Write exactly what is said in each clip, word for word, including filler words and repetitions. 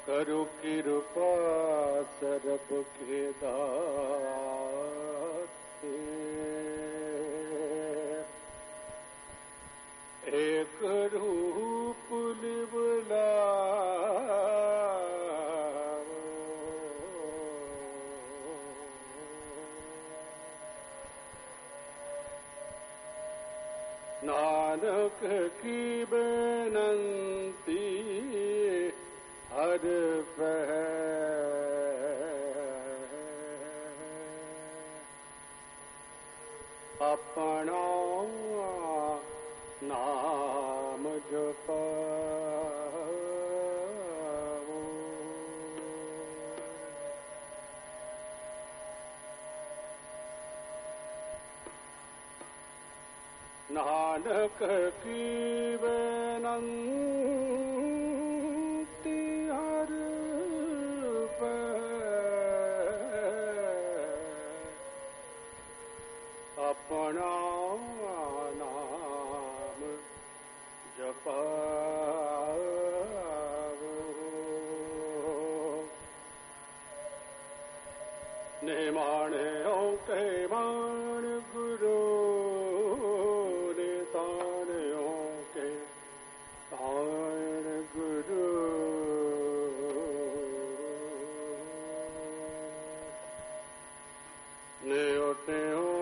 करु कृपा सरब के दाते, एक रूप लिवलाओ, नानक की बेनंती हर अपना नाम जपाओ। नानक की बेनंती हर अपना नाम जपाओ। निमाणे ओंके मान गुरु ने तान ओंके तान गुरु। ने ओते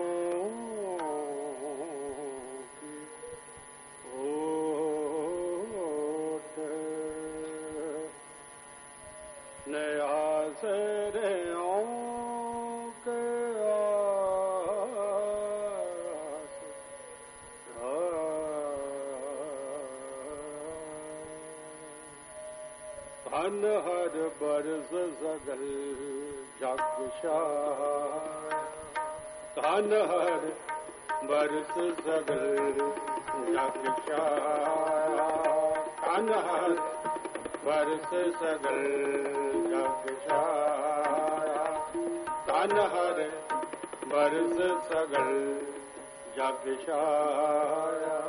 धन हर बरस सगल जग शाह, धन हर बरस सगल जग शाह, धन हर बरस सगल जग शाह, धन हर बरस सगल जग शाह।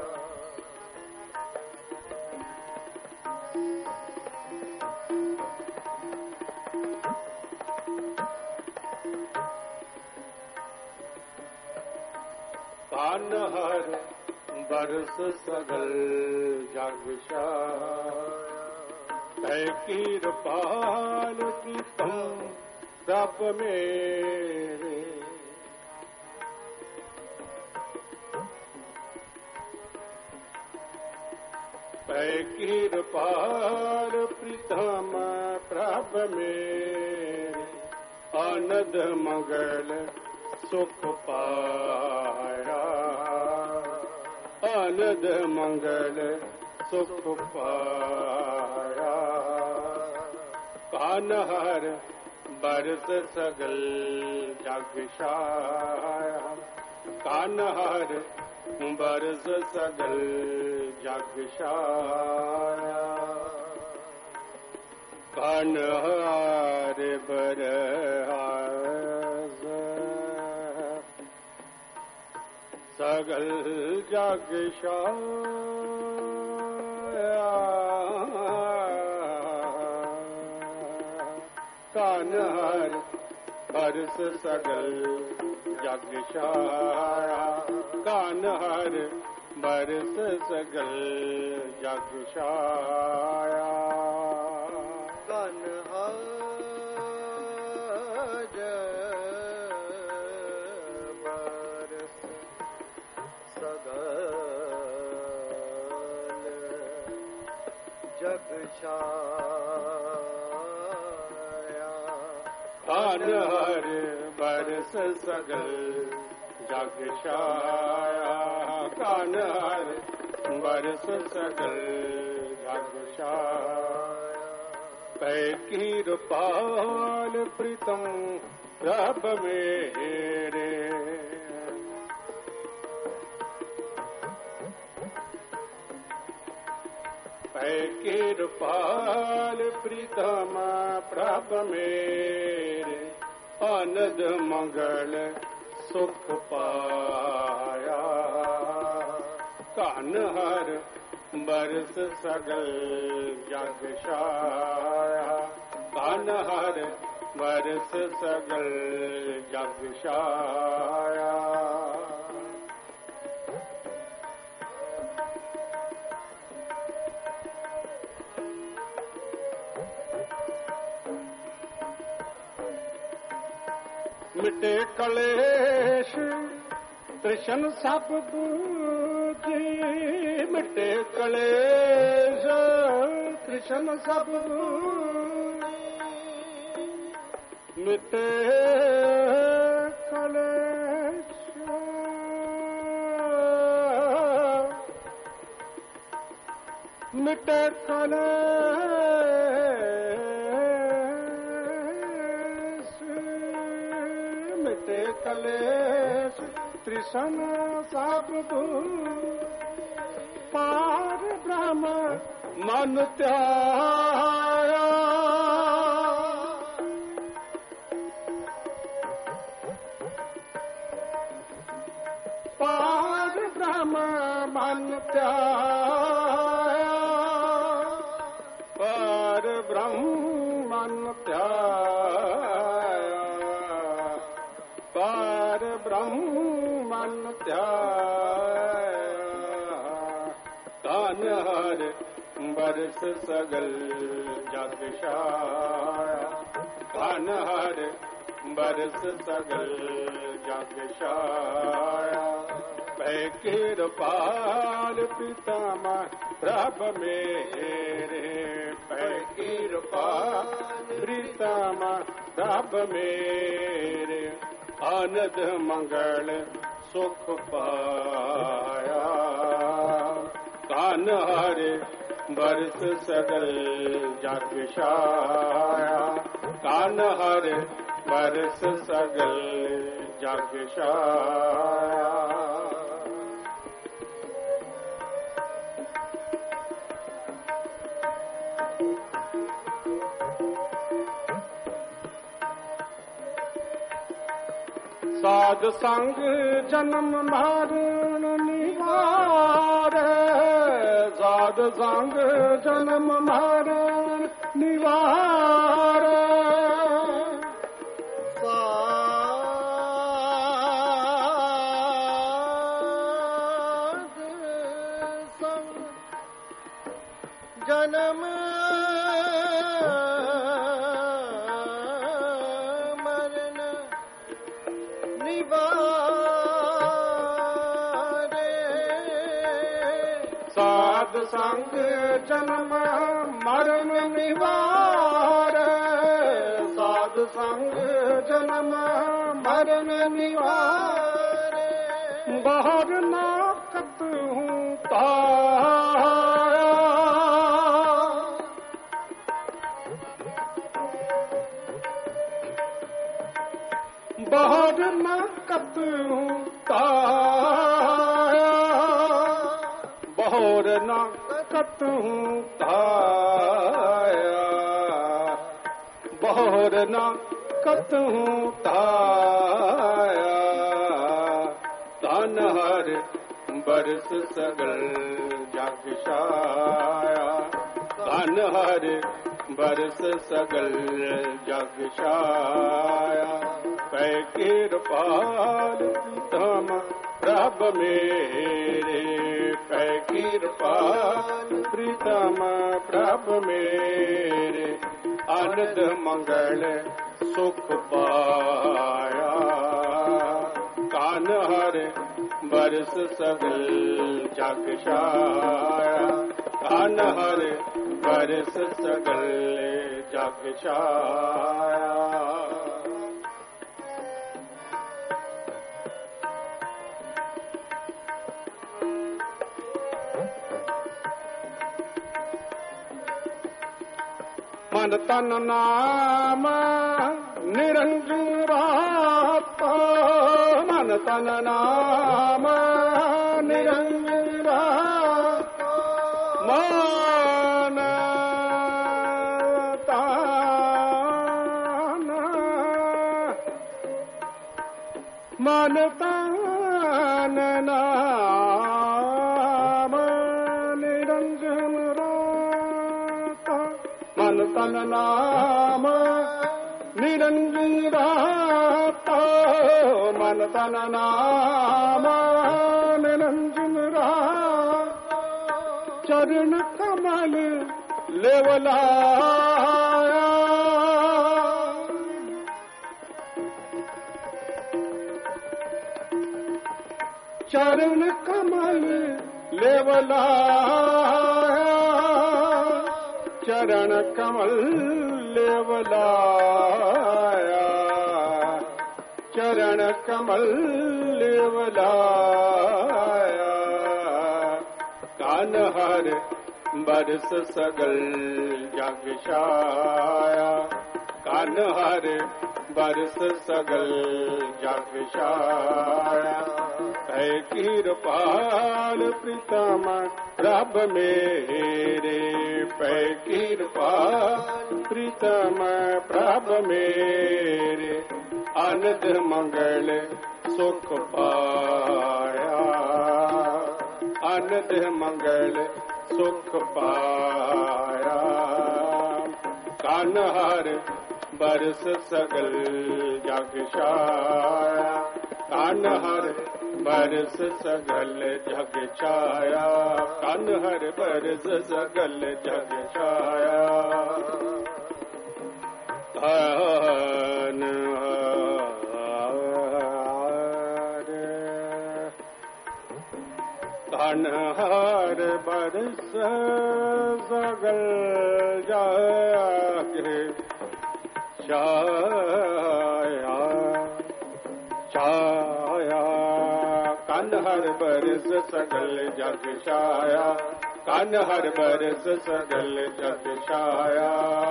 धन हर बरस सगल जग शाह, है कृपाल की तुम रब मेरे। है कृपाल प्रीतम प्रभ मेरे, आनंद मंगल सुख पाया, आनंद मंगल सुख पाया। कान हर बरस सगल जग शाह, कान हर बरस सगल जग शाह। कान हर बरस सगल जग शाह, कान हर बरस सगल जग शाह, कान हर बरस सगल जग शाह। कान हर जग छाया, कान हर बरस सगल जग छाया, कान हर बरस सगल जग छाया। पै कृपाल प्रीतम रब मेरे, है कृपाल प्रीतम प्रभ मेरे, आनंद मंगल सुख पाया। कान हर बरस सगल जग छाया, कान हर बरस सगल जग छाया। मिटे कलेश तृष्ण सब बूझी, मिटे कलेश तृष्ण सब बूझी, मिटे कलेश मिटे कलेश मिटे कलेश तृष्ण सब पार ब्रह्म मन त्याया। पार ब्रह्म मन त्याया, पार ब्रह्म मन त्याया, पार ब्रह्म मन त्याया। कान हर बरस सगल जग छाया, कान हर बरस सगल जग छाया। भय कृपाल पितामह प्रभ मेरे, भय कृपाल पितामह प्रभ मेरे। आनंद मंगल सुख पाया, कान हर बरस सगल जग छाया, कान हर बरस सगल जग छाया। साध संग जन्म मरण निवार, साध संग जन्म मरण निवार। साध संग जन्म साध संग जन्म मरण निवार, साध संग जन्म मरण निवार। बाहर नाकत हूँ ताया, बाहर नाकत हूँ ताया, बहोर न कत हूँ ताया, बहोर न कत हूँ ताया। कान हर बरस सगल जग छाया, कान हर बरस सगल जग छाया। पै कृपाल पिताम प्रभ मेरे, पै कृपाल प्रीतम प्रभ मेरे। आनंद मंगल सुख पाया, कान हर बरस सगल जग छाया, कान हर बरस सगल जग छाया। मन तन नाम निरंजन राता, मन तन नाम निरंजन राता। मन तन मन तन नाम निरंजन राता, मन तन नाम निरंजन रहता, मन तन नाम निरंजन रहता, चरण कमल लेवलाया, चरण कमल लेवलाया, चरण कमल लेवलाया, चरण कमल लेवलाया, कान हर बरस सगल जग छाया, कान हर बरस सगल जग छाया, है कृपाल प्रीतम प्रभ मेरे, पै कृपाल प्रीतम प्रभ मेरे, आनंद मंगल सुख पाया, आनंद मंगल सुख पाया, कान हर बरस सगल जग छाया, कान हर बरस सगल जग छाया, कान हर बरस सगल जग छाया, कान हर कान हर बरस सगल जग छाया, छाया, कान हर बरस सगल जग छाया, कान हर बरस सगल जग छाया,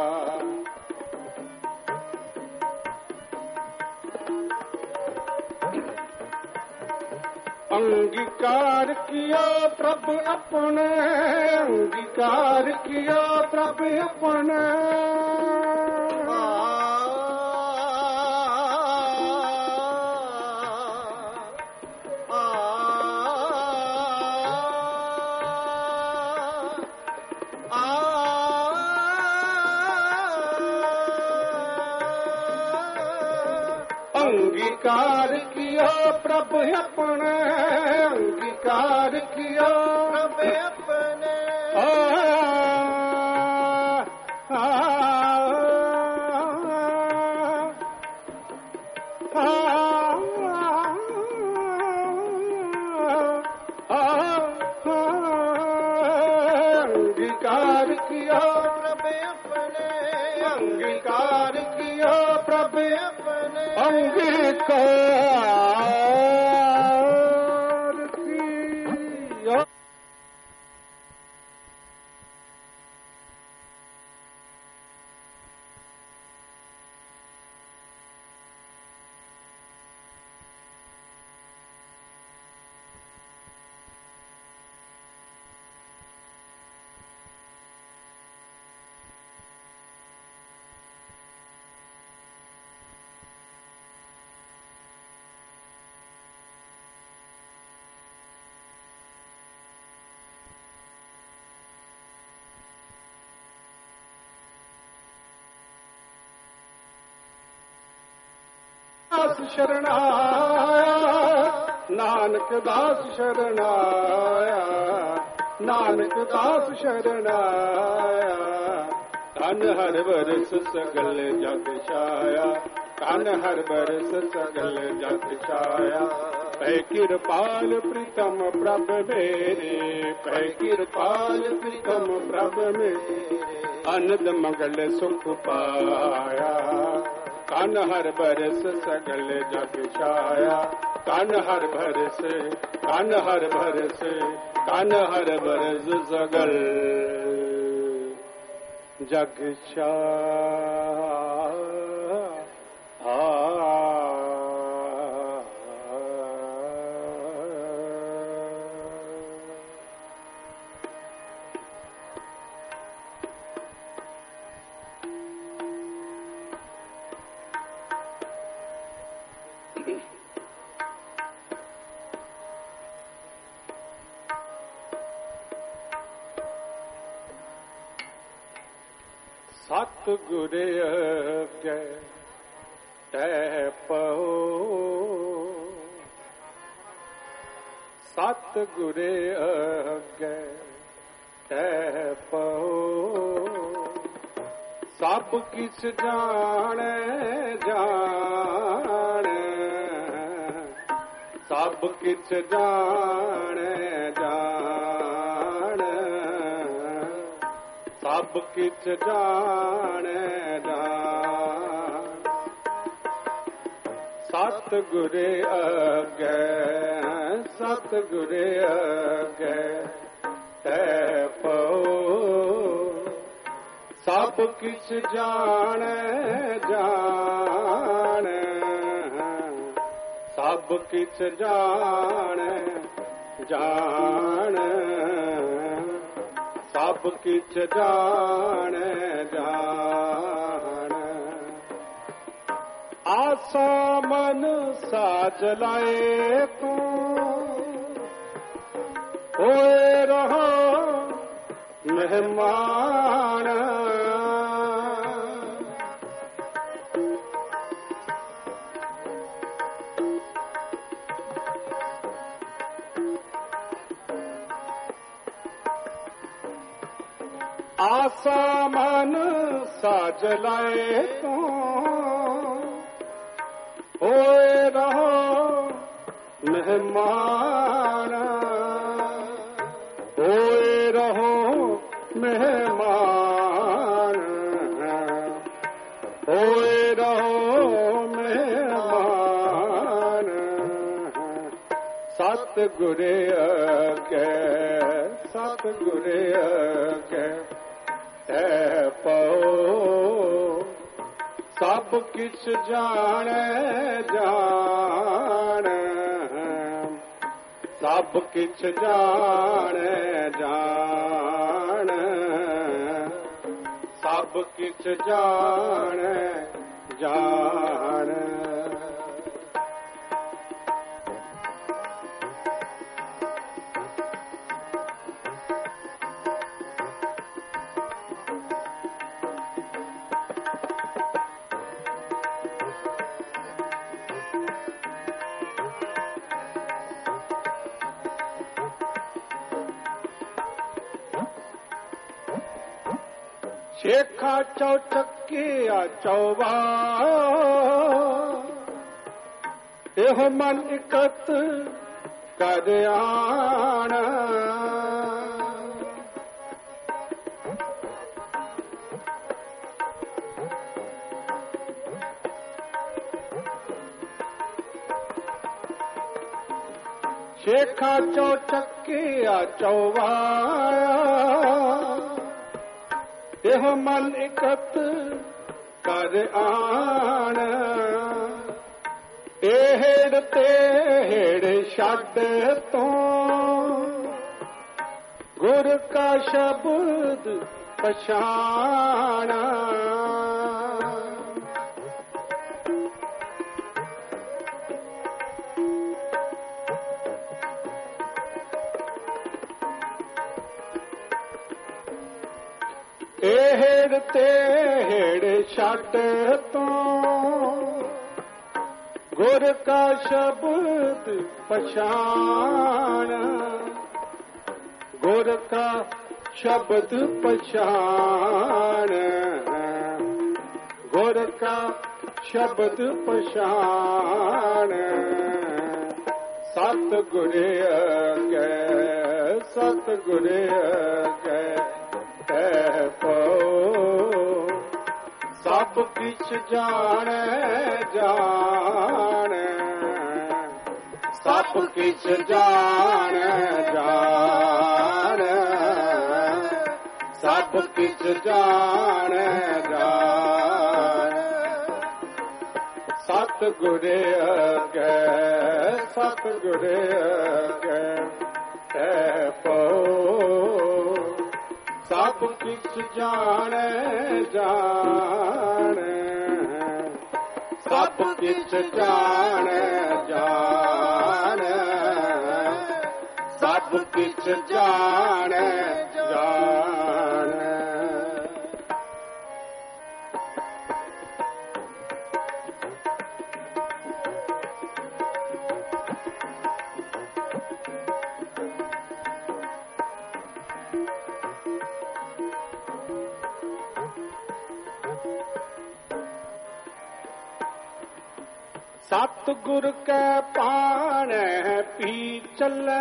अंगीकार किया प्रभु अपने, अंगीकार किया प्रभु अपने, अंगीकार किया प्रभु अपने, अंगीकार किया प्रभु अपने, आ, आ, आ, आ, अंगीकार किया प्रभु अपने, अंगीकार किया प्रभु अपने, अंगीकार किया। दास शरणाया, नानक दास शरणाया, नानक दास शरणाया, कान हर बरस सगल जग छाया, कान हर बरस सगल जग छाया, पै कृपाल प्रीतम प्रभ मेरे, पै कृपाल प्रीतम प्रभ मेरे, आनंद मंगल सुख पाया, कान हर बरस सगल जग छाया, कान हर बरस, कान हर बरस, कान हर बरस सगल जग छाया। सतगुर अगे तै पहो, सतगुर अगे तै पहो, सब किछ जाने जाने, सब किछ जाने जाने, सब किछ जाने जान। सतगुर अगे सतगुर अगे तै पहो, सब किछ जाने जाने, सब किछ जाने जाने, सब किछ जाने जाने। आसा मन साज लाए तू, होए रहो मेहमान। आसा मन साज लाए तू, होए रहो मेहमान, होए रहो मेहमान, होए रहो मेहमान। सतगुर अगे सतगुर अगे तै पहो, सब किछ जाने जाने, सब किछ जाने जाने, सब किछ जाने जाने। शेखा चौचकिया चौबा, एहो मन इकत कर आना। शेखा चौचकिया चौबा, एह मन इकत कर आन। एहेड़ तेहेड़ छड्ड तो गुर का शब्द पछाना। एहेड़ तेहेड़ छड्ड तो गुर का शब्द पछान। गुर का शब्द पछान, गुर का शब्द पछान। सतगुर अगे सतगुर अगे तै पहो, सब किछ जाने जाने, सब किछ जाने जाने, सब किछ जाने जाने। सतगुर अगे सतगुर अगे तै पहो, सब किछ जाने जाने, सब किछ जाने जाने, सब किछ जाने जाने। सतगुर कै पाणै पी चलै,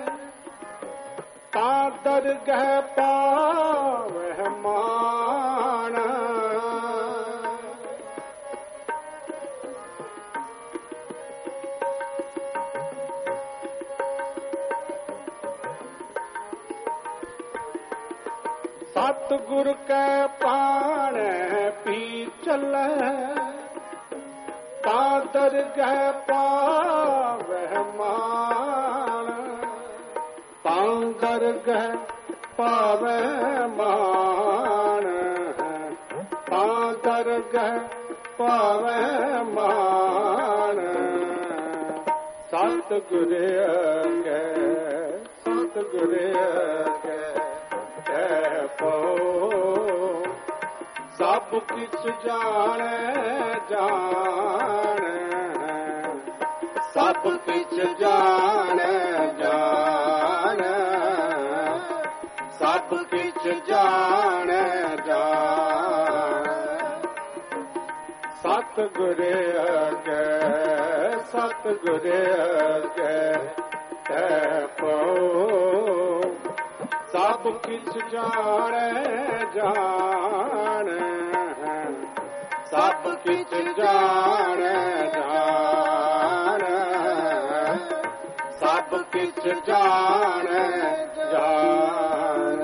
ता दरगह पावै मान। सतगुर कै पाणै पी चलै, ता दरगह पावै मान। ता दरगह पावै मान, ता दरगह पावै मान। सतगुर अगै सतगुर अगै कै पओ, सब किछ जानै जान। सब किछ जानै जान, सब किछ जानै जान। सतगुर अगै सतगुर अगै कै पओ, सब किछ जानै जान। सब किछ जानै जान, सब किछ जानै जान।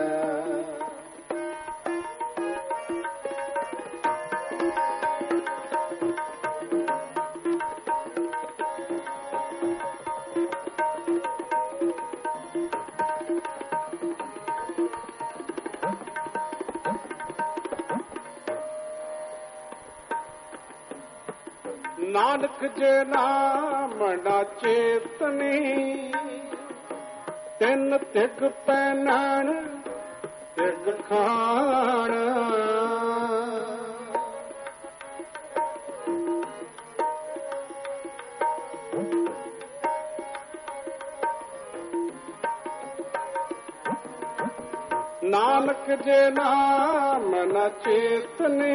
नानक जे नाम ना चेतनी, तिन तिग पैनन तिग खान। नानक जे नाम न चेतनी,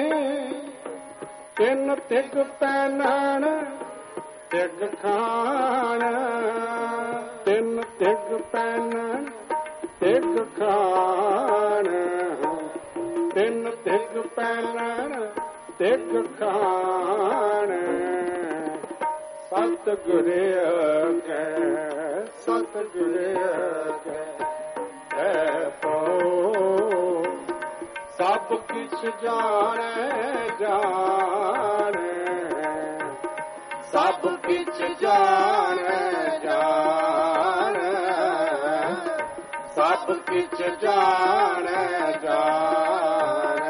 तिन तिग पैनन तिग खान। तिन तिग पैनन तिग खान, तिन तिग पैनन तिग खान। सतगुर अगै सतगुर अगै कै पओ, सब किछ जानै जान। सब किछ जानै जान, सब किछ जानै जान।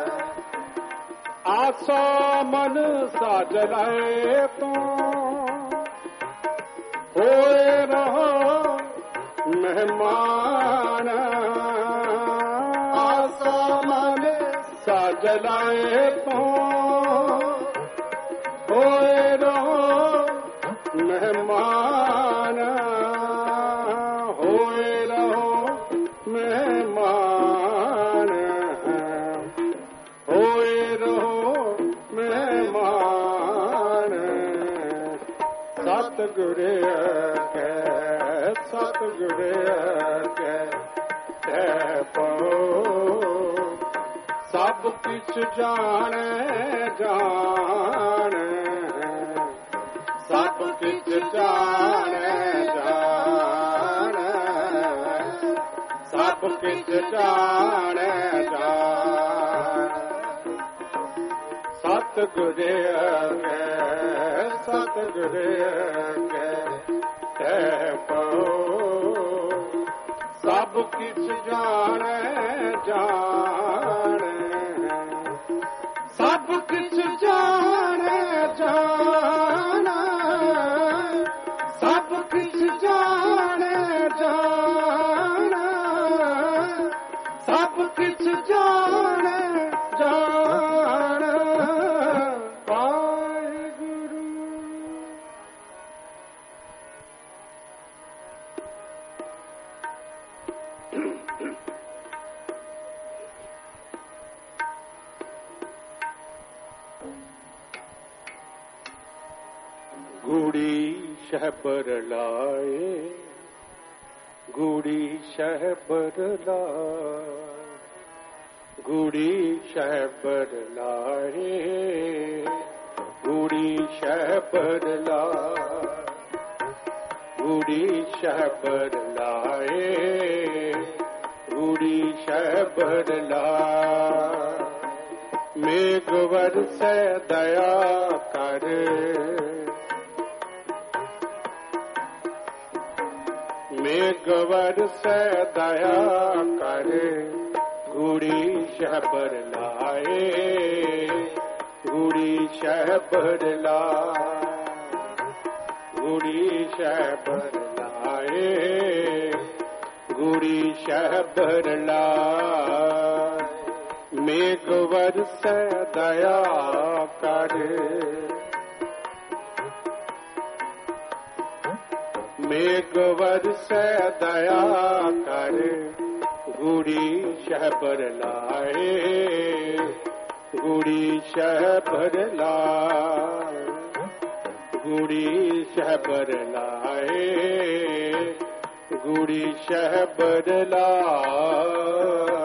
आसा मन साज लै तू, होए रहो मेहमान। आसा मन साज लै तू, होए रहो मेहमान। होए रहो मेहमान, होए रहो मेहमान। सतगुर अगै सतगुर अगै कै पओ, सब किछ जानै जान। सब किछ जानै जान, सब किछ जानै जान। सतगुर अगै सतगुर अगै कै पओ, सब किछ जानै जान। सब किछ जानै जान, सब किछ जानै जान। सब किछ जानै जान। वाहिगुरू। गुड़ी शहबर लाए, गुड़ी शहबर लाए, गुड़ी शहबर लाए, गुड़ी शहबर लाए, गुड़ी शहबर लाए, गुड़ी शहबर लाए। मेघ बरस दया कर, मेघ बरस दया कर, गुड़ी शहबर लाए, गुड़ी शहबर लाए, गुड़ी शहबर लाए, गुड़ी शहबर लाए। मेघ बरस दया कर, मेघ बरस दया कर, गुड़ी शहबर लाए, गुड़ी शहबर लाए, गुड़ी शहबर लाए, गुड़ी शहबर लाए।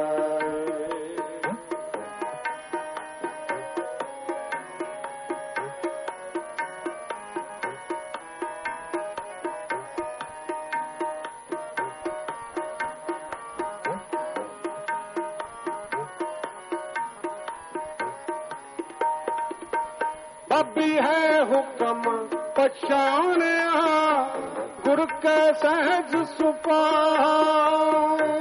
अभी है हुक्म पछाणिया, गुर के सहज सुपाए।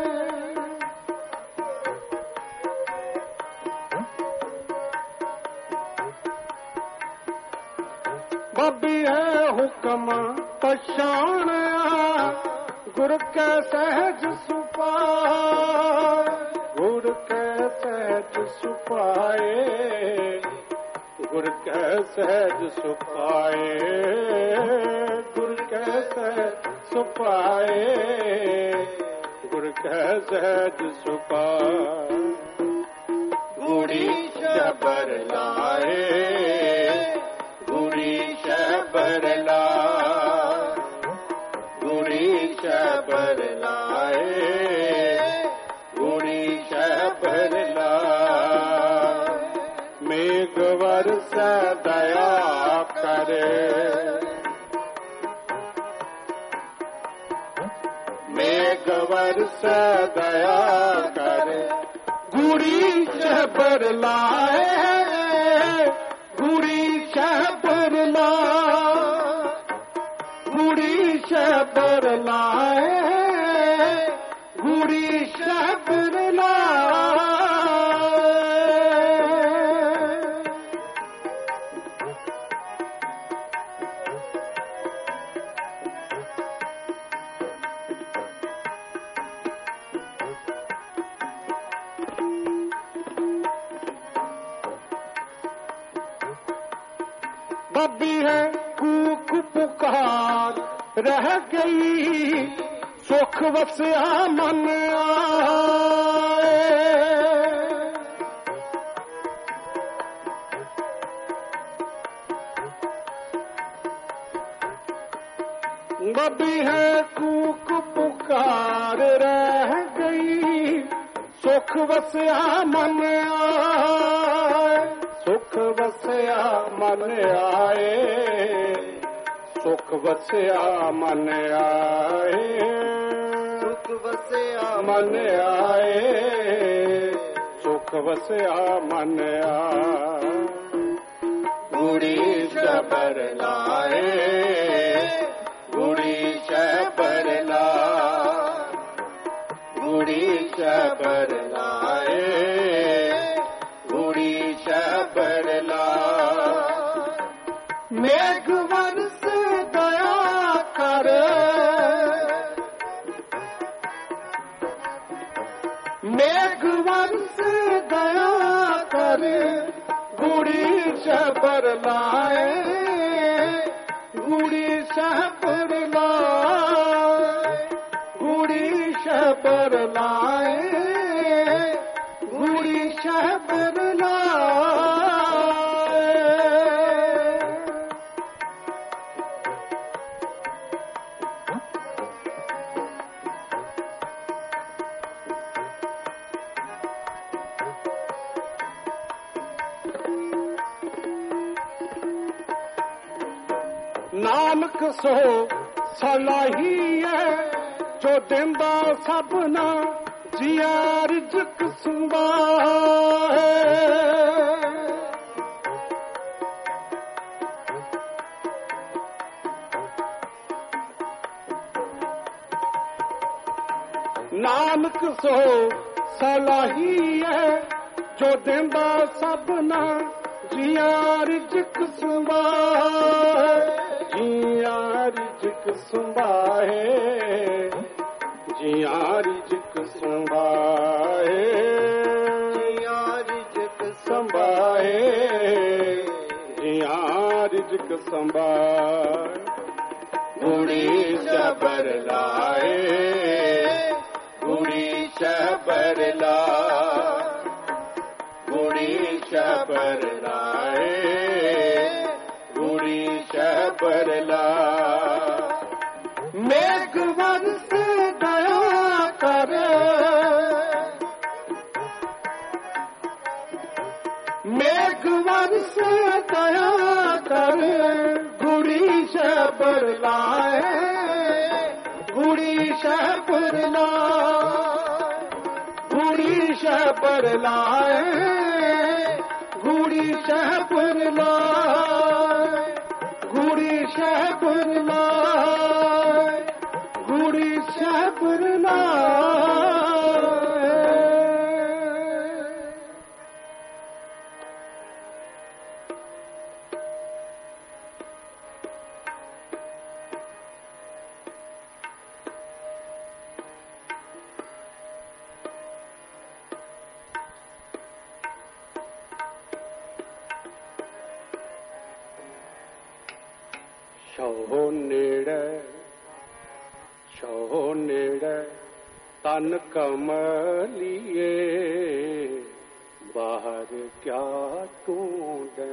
अभी है हुक्म पछाणिया, गुर के सहज सुपाए, गुर के सहज सुपाए, गुर के सहज सुपाए, गुर के सहज सुपाए, गुर के सहज सुपाए। गुड़ी शहबर लाए, गुड़ी शहबर लाए, गुड़ी शहबर लाए, गुड़ी शहबर लाए। मेघ बरस दया कर, मेघ बरस दया कर, गुड़ी शहबर लाए, गुड़ी शहबर लाए, गुड़ी शहबर लाए, गुड़ी शहबर लाए। अभी है कूक पुकार रह गई, सुख वस्या मन आए। अभी है कूक पुकार रह गई, सुख वस्या मन आए, सुख वस्या मन आए, सुख वस्या मन आए, सुख वस्या मन आए, सुख वस्या मन आए। गुड़ी शहबर लाए, गुड़ी शहबर लाए, गुड़ी शहबर लाए, गुड़ी शहबर लाए। मेघ बरस दया कर, मेघ बरस दया कर, गुड़ी शहबर लाए, गुड़ी शहबर लाए, गुड़ी शहबर लाए, गुड़ी शहबर लाए। नानक सो सलाही है जो देंदा सबना जिया रिज़्क़ संभाहे। नानक सो सलाही है जो देंदा सबना जिया रिज़्क़ संभाहे। जिया रिज़्क़ संभाहे, जिया रिज़्क़ संभाहे, जिया रिज़्क़ संभाहे, जिया रिज़्क़ संभाहे। गुड़ी शबर लाए, गुड़ी शबर ला, गुड़ी शबर लाए, गुड़ी शबर ला। मेघ बरस दया करे, मेघ बरस दया करे, गुड़ी शबर लाए, गुड़ी शबर लाए, गुड़ी शबर लाए, गुड़ी शबर लाए, गुड़ी शबर लाए, गुड़ी शबर लाए। छो नेड़े, छो नेड़े तन कमलिए, बाहर क्या ढूंढे,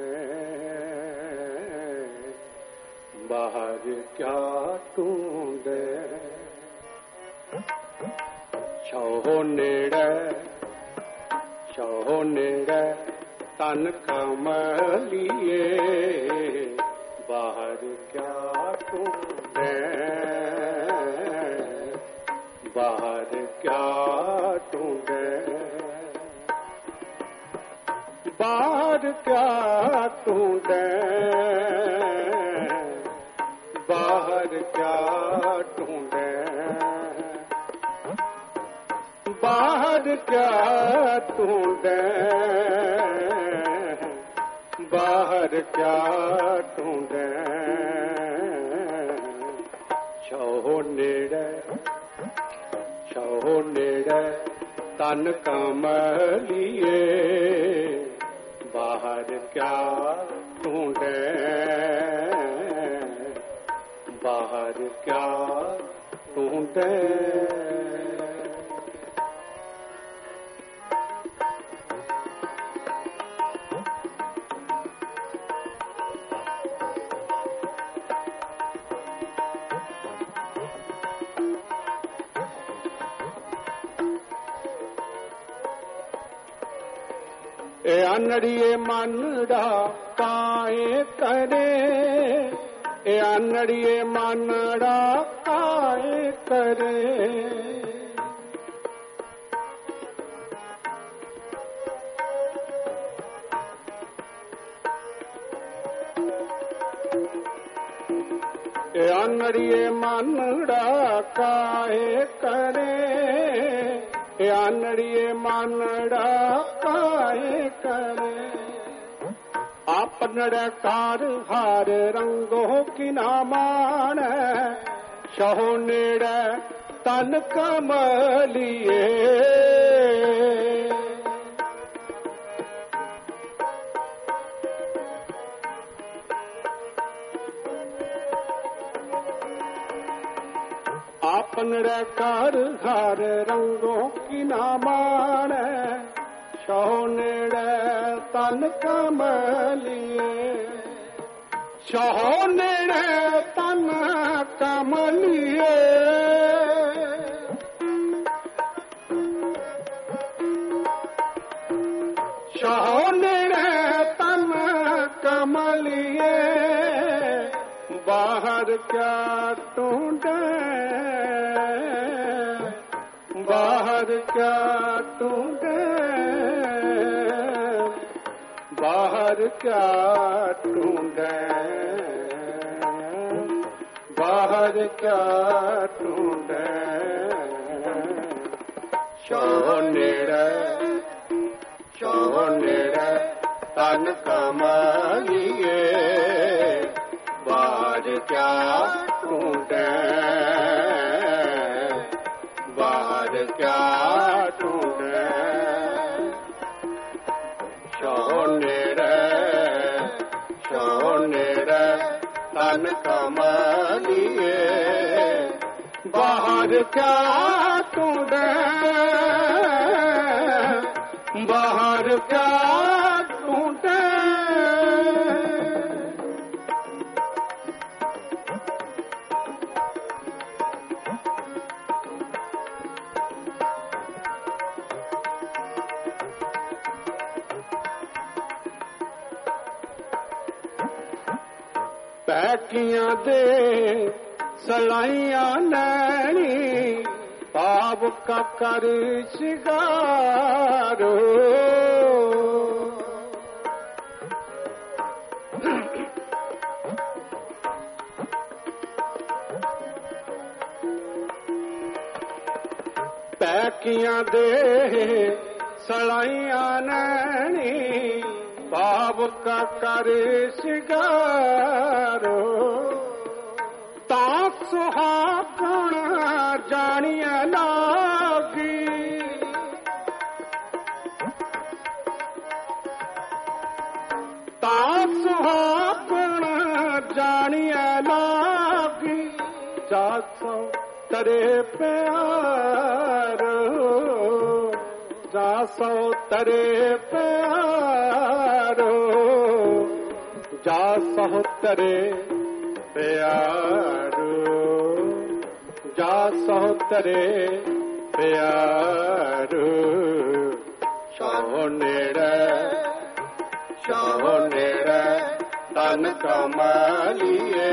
बाहर क्या ढूंढे। छो नेड़े, छो नेड़े तन कमलिए, बाहर क्या ढूंढे, बाहर क्या ढूंढे। बाहर क्या ढूंढे, बाहर क्या ढूंढे, बाहर क्या ढूंढे, बाहर क्या ढूंढे। छो नेड़े, छो नेड़े तन कमलिए, बाहर क्या ढूंढे, बाहर क्या ढूंढे। ए अनड़िए मनड़ा काए करे, ए अनड़िए मनड़ा काए करे। ए अनड़िए मनड़ा काए करे, ए अनड़िए मनड़ा काए करे। आपनड़ कार हार रंगो की नामान, शहो नेड़े तन कमलिए। आपनड़ कार हार रंगों की नामान, शहो नेड़े तन कमलिए। शहो नेड़े तन कमलिए, शहो नेड़े तन कमलिए। बाहर क्या ढूंढे, बाहर क्या ढूंढे, बाहर क्या ढूंढे, बाहर क्या ढूंढे। शो नेड़े शो नेड़े तन कमालिए, बाहर क्या ढूंढे, बाहर क्या ढूंढे। शो नेड़े शो नेड़े तन कमालिए, बाहर क्या ढूंढे, बाहर क्या ढूंढे। पैकियां दे सलाइयां नैनी, पाप का कर शिगारो। पैकियां दे सलाइयां नैनी, पाप का कर शिगारो। ता सुहागण जानिया लागी, ता सुहागण जानिया लागी। जासो तरे प्यारो, जासो तरे प्यारो, जासो तरे प्यारो, जासो तरे प्यारो। शो नेड़े शो नेड़े तन कमालिए,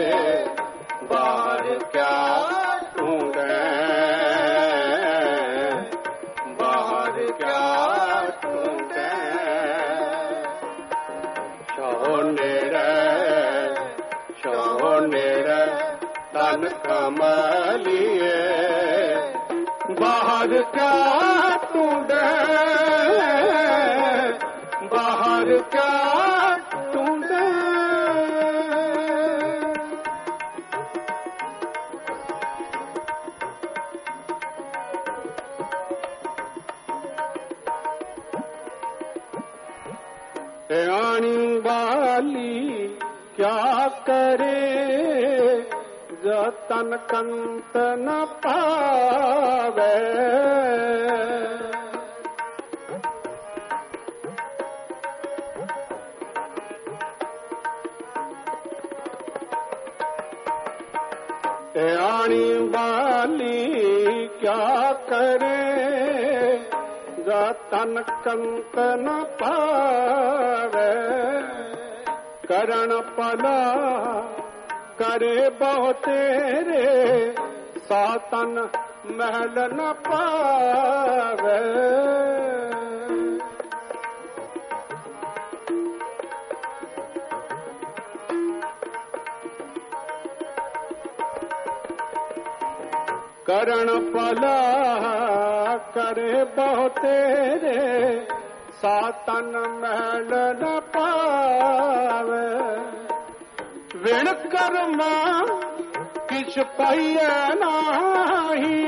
बाहर क्या ढूंढे, बाहर क्या ढूंढे। शो नेड़े शो नेड़े तन कमालिए, बाहर क्या ढूंढे, बाहर क्या ढूंढे। आनी वाली क्या करे, जतन कंत न पावे। आनी वाली क्या करे, जतन कंत न पावे। करण पला करे बहु तेरे, सातन महल न पावे। करण पला करे बहु तेरे, सातन महल न पावे। विण कर्मा किछ पाइए नाही,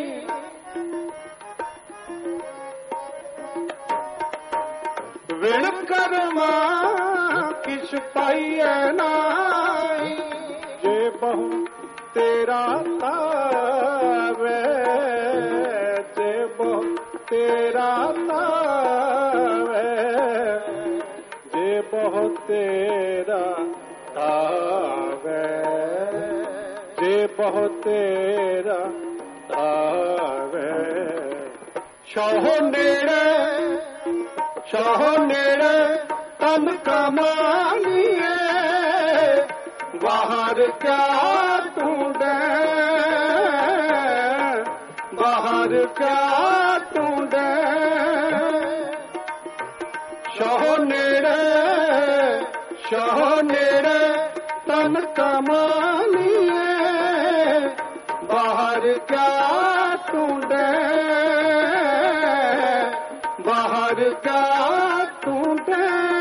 विण कर्मा किछ पाइए नाही। जे बहु तेरा तावे, जे बहु तेरा तावे, जे बहु तेरा तावे, जे बहु तेरा तावे। शो नेड़े शो नेड़े तन कमालिए, बाहर क्या ढूंढे, बाहर क्या ढूंढे, शहो नेड़े, शहो नेड़े तन कमानिए, बाहर क्या ढूंढे, बाहर क्या ढूंढे।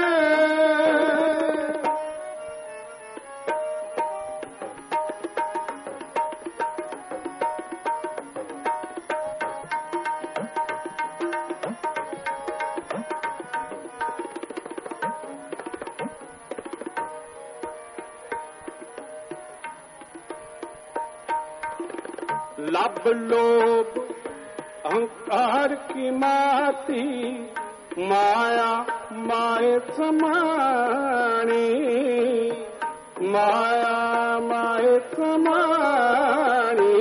लब लोभ अहंकार की माती, माया माए समानी, माया माए समानी।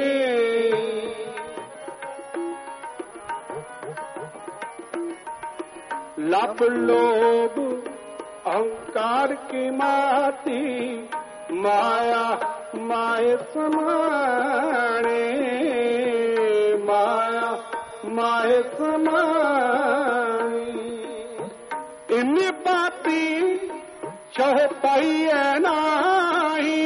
लब लोभ अहंकार की माती, माया माए समाने, माया माए समानी। इन बाती चह पाइए नाही,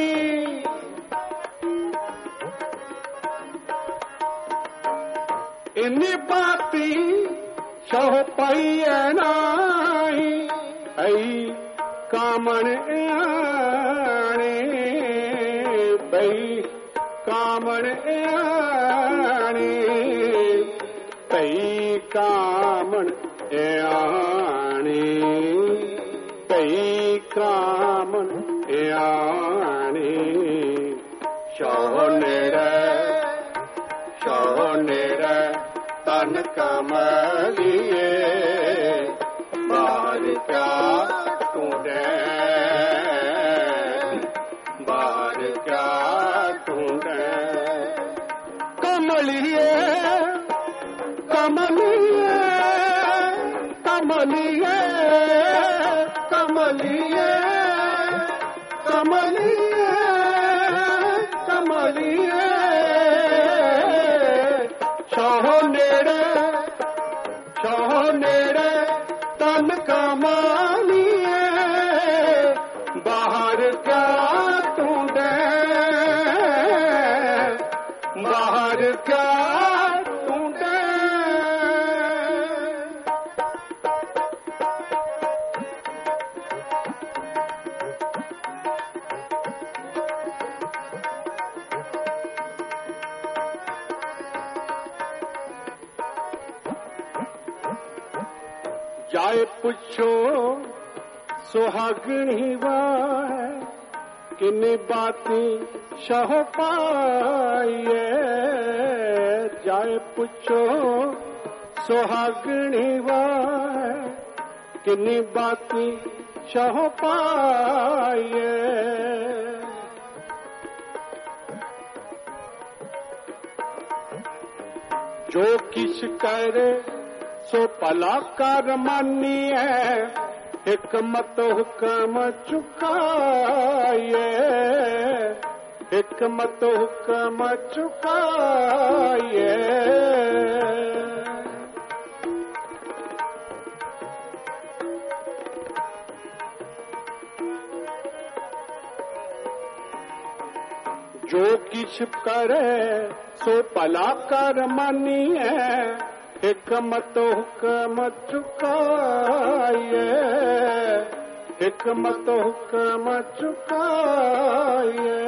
इन बाती चह पाइए नाही, ऐ कामन आने, बई कामन आने, बई कामन आने, बई कामन आने। शहो नेड़े, शहो नेड़े तन कमलिए, बाहर क्या ढूंढे, बाहर क्या ढूंढे। कमलिए, कमलिए, कमलिए, कमलिए, कमलिए, कमलिए। शहो नेड़े, शहो नेड़े तन कमानिए, बाहर क्या ढूंढे, बाहर क्या ढूंढे। जाए पुछो सुहागणी वाय, किन बाती शह पाइए, जाए पुछो सुहागणी वाय, किन बाती शह पाइए। जो किस करे सो भला कर मानिए, हिकमत हुक्म चुकाइए, हिकमत हुक्म चुकाइए। जो किछ करे सो भला कर मानिए, हिकमत हुक्म चुकाइए, हिकमत हुक्म चुकाइए।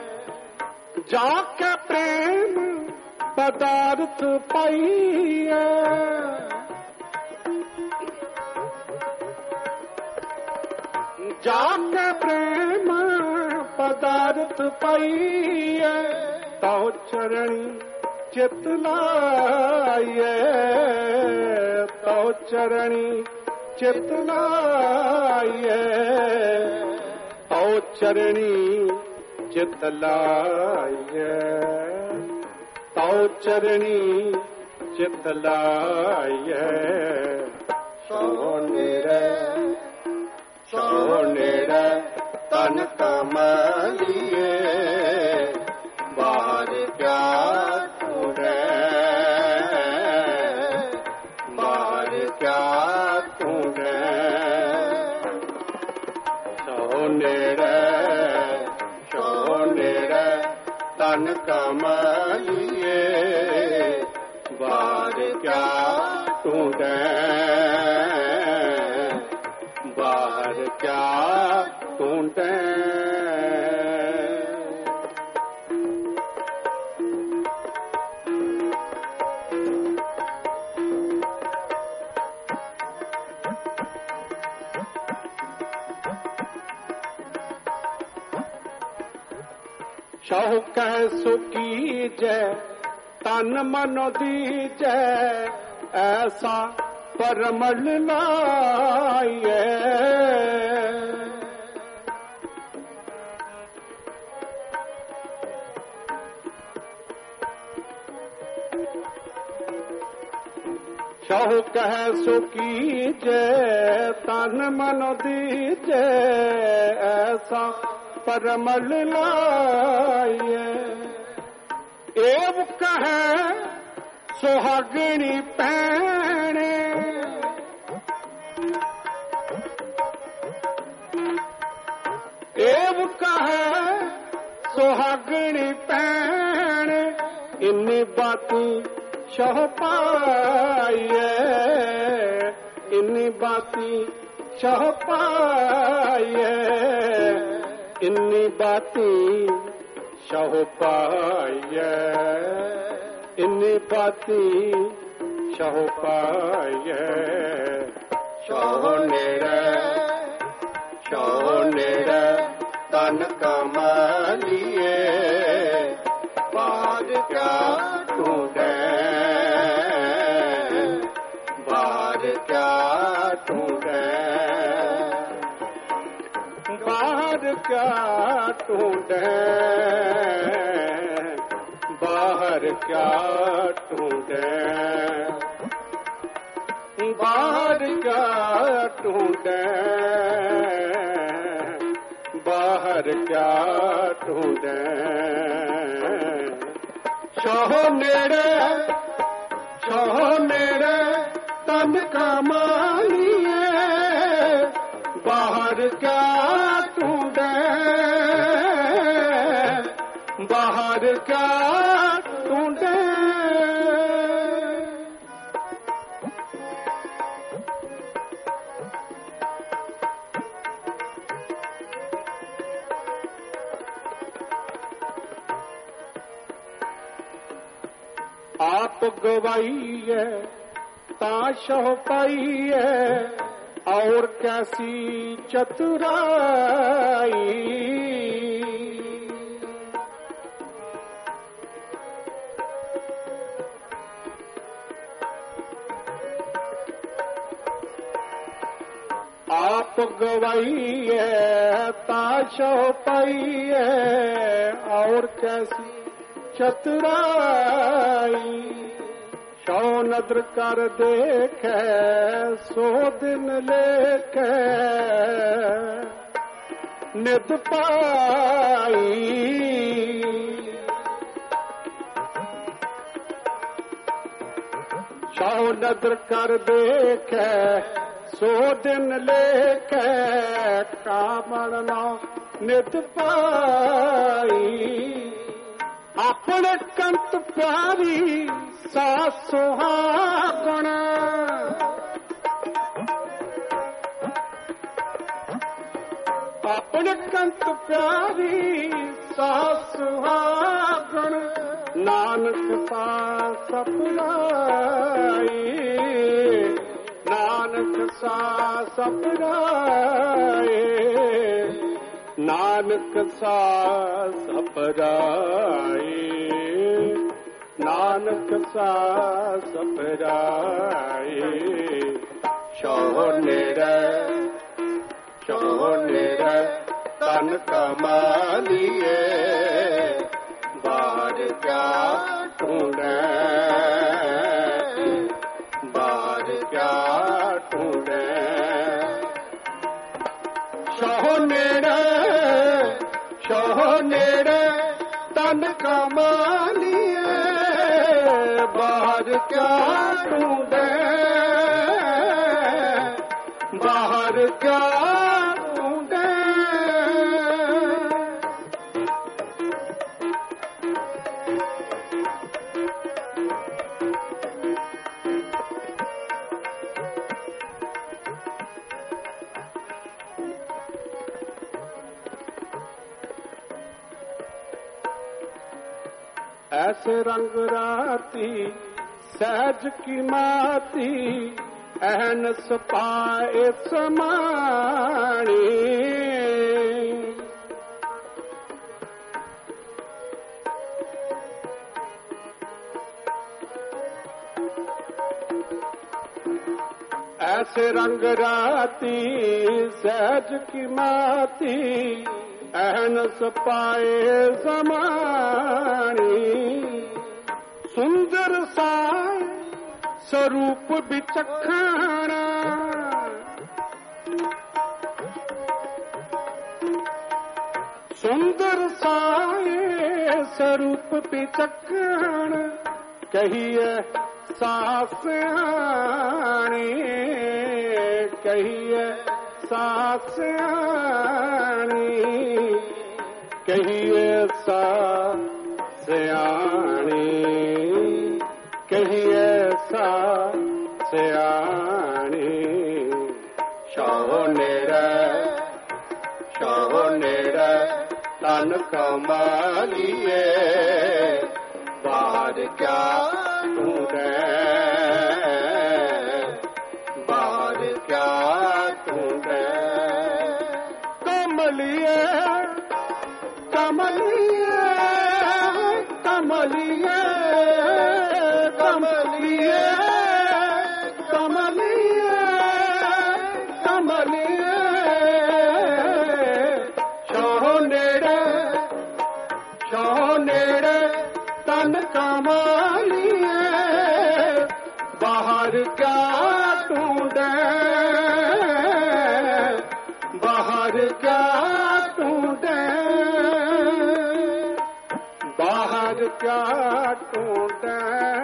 जाके प्रेम पदार्थ पाइए, जाके प्रेम पदार्थ पाइए, तो चरणी चित लाइए, तो चरणी चित लाइए, तो चरणी चित लाइए, तो चरणी चित लाइए। शहो नेड़े, शहो नेड़े तन कमलिए, नेड़े छो नेड़े तन कमालिए बाहर क्या ढूंढे बाहर क्या ढूंढे शौक सुखी जय तन मन दीजै ऐसा परमल लाइए शौक सुखी जय तन मन दीजै ऐसा परमल लाइए एव कहे सुहागणी पैणे एव कहे सुहागणी पैणे इन्नी बाती शह पाइए इन्नी बाती शह पाइए इन्नी बाती शह पाइए इन्नी बाती शह पाइए शह नेड़े शह नेड़े तन कमालिए बाहर क्या ढूंढे बाहर क्या ढूंढे बाहर क्या ढूंढे बाहर क्या ढूंढे बाहर क्या ढूंढे बाहर क्या ढूंढे शह नेड़े शह नेड़े तन कमालिए बाहर क्या ढूंढे बाहर क्या ढूंढे आप गवाइए ताशह पाइए और कैसी चतुराई आप गवाइए ताशह पाइए और कैसी चतुराई शौ नद्र कर देखे सो दिन लेके नित पाई शौ नद्र कर देखे सो दिन लेके कामण ना नित पाई अपने कंत प्यारी सास सुहागण अपने कंत प्यारी सास सुहागण नानक सास अपनाई नानक सास अपनाए नानक सास अपनाए नानक सास अपनाए शौ नेड़े शौ नेड़े तन कमालिए बाहर क्या ढूंढे बाहर क्या ढूंढे शौ नेड़े शौ नेड़े तन कमालिए बाहर क्या ढूंढे बाहर क्या ढूंढे ऐसे रंग राती सहज की माती अहनस पाए समाणी। ऐसे रंग राती सहज की माती अहनस पाए समाणी। सुंदर सा स्वरूप बिचखाना सुंदर साये स्वरूप बिचखान कहिए सास आनी कहिए सास आनी कहिए सास आनी कहिए सास आनी। शाहो नेड़े शाहो नेड़े तन कमालिए बाहर क्या ढूंढे बाहर क्या ढूंढे। कमलिए कमलिए कमलिए कमलिए कमलिए कमलिए। शाहो नेड़े शाहो नेड़े तन कमालिए बाहर क्या ढूंढे बाहर क्या ढूंढे बाहर क्या ढूंढे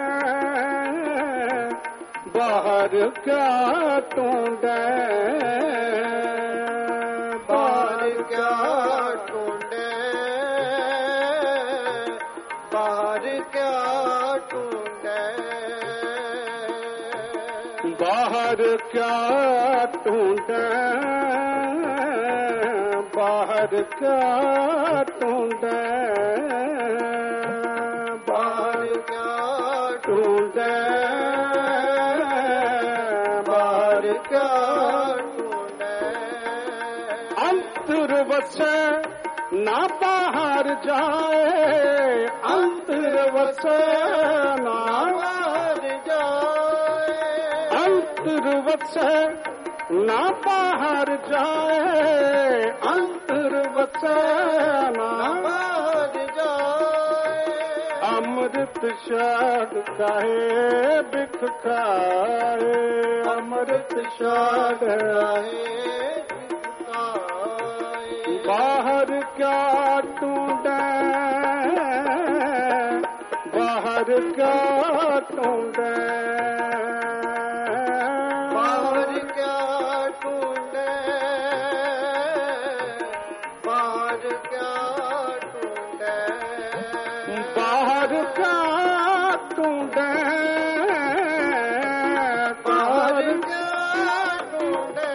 बाहर क्या ढूंढे बाहर क्या ढूंढे बाहर क्या ढूंढे बाहर क्या ढूंढे बाहर क्या ढूंढे बाहर क्या ढूंढे बाहर क्या ढूंढे। अंतर वसे ना बाहर जाए अंतर वसे ना बाहर जाए अंतर वसे ना बाहर जाए अंतर वसे ना बाहर जाए। अमृत शाद काहे बिख खाए अमृत शाद बाहर क्या ढूंढे बाहर क्या ढूंढे बाहर क्या ढूंढे बाहर क्या ढूंढे बाहर क्या ढूंढे बाहर क्या ढूंढे।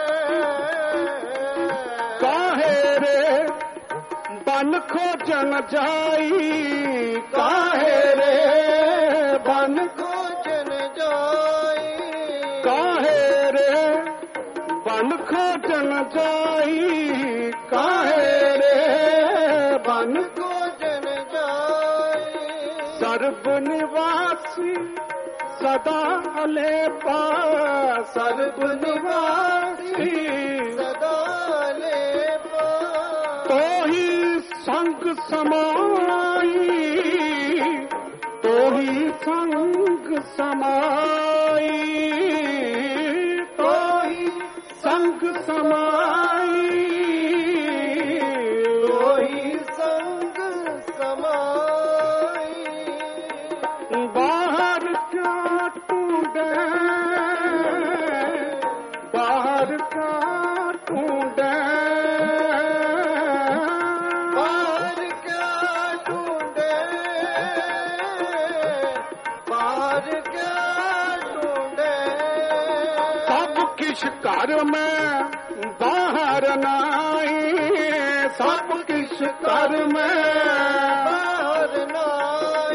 काहे रे बन खोजन जाई काहे रे बन खोजन जाई काहे रे बन खोजन जाई काहे रे बन खोजन जाई। सर्व निवासी सदा ले पा सर्व निवासी सदा ले पा। तो ही संग समाई तो ही संग समाई तो ही संग समाई तो ही संग समाई। बाहर क्या ढूंढे बाहर क्या ढूंढे बाहर क्या ढूंढे बाहर क्या ढूंढे। सब किस घर में बाहर नाई सब किस घर में बाहर नाई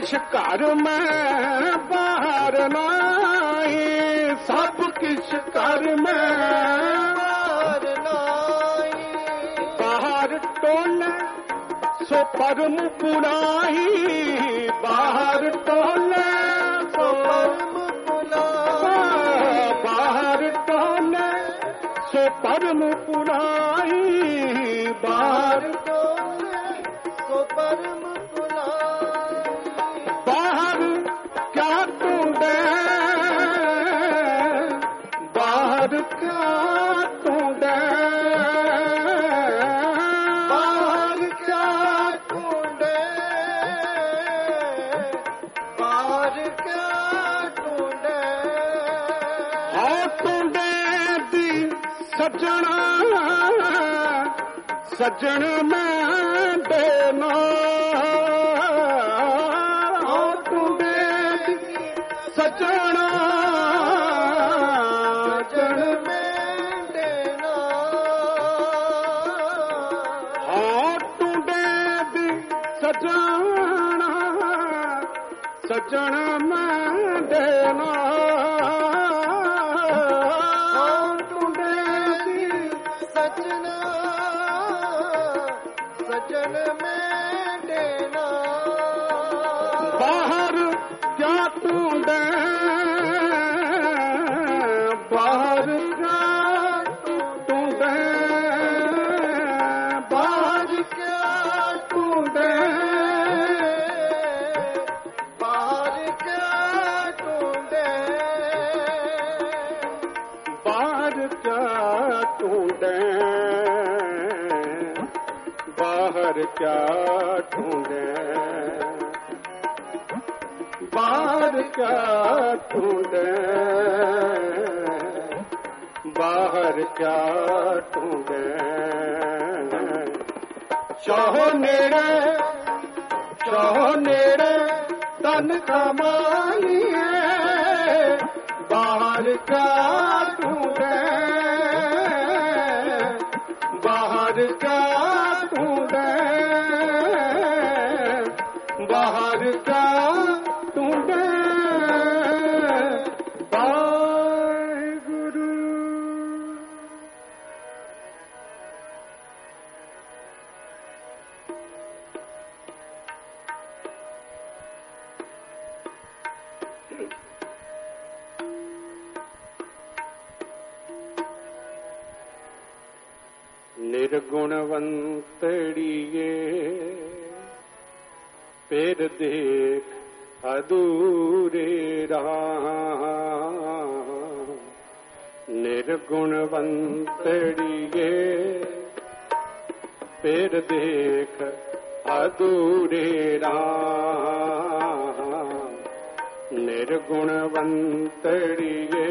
किछ घर में बाहर नाही, सब किछ घर में बाहर नाही। बाहर टोले सो परम पुराही, बाहर टोले सो परम पुराही, बाहर टोले सो परम पुराही, बाहर टोले सो परम पुराही। बाहर क्या ढूंढे, बाहर क्या ढूंढे, बाहर क्या ढूंढे, बाहर क्या ढूंढे। हाँ ढूंढे दी सजना, सजन में देना, हाँ ढूंढे दी सजना, सजन में देना। हाँ ढूंढे दी सजना, सजन में देना। हाँ ढूंढे दी सजना, सजन में देना। बाहर क्या ढूंढे, बाहर क्या ढूंढे, बाहर क्या ढूंढे, बाहर क्या ढूंढे, बाहर क्या ढूंढे, बाहर क्या ढूंढे, बाहर क्या ढूंढे, बाहर क्या ढूंढे। चाहो नेड़े, चाहो नेड़े तन कमाइए, बाहर क्या ढूंढे, बाहर क्या ढूंढे, बाहर क्या ढूंढे। वाहिगुरु। निर्गुणवंतड़िए फिर देख अधूरे राम। निर्गुणवंतड़िए फिर देख अधूरे राम। निर्गुणवंतड़िए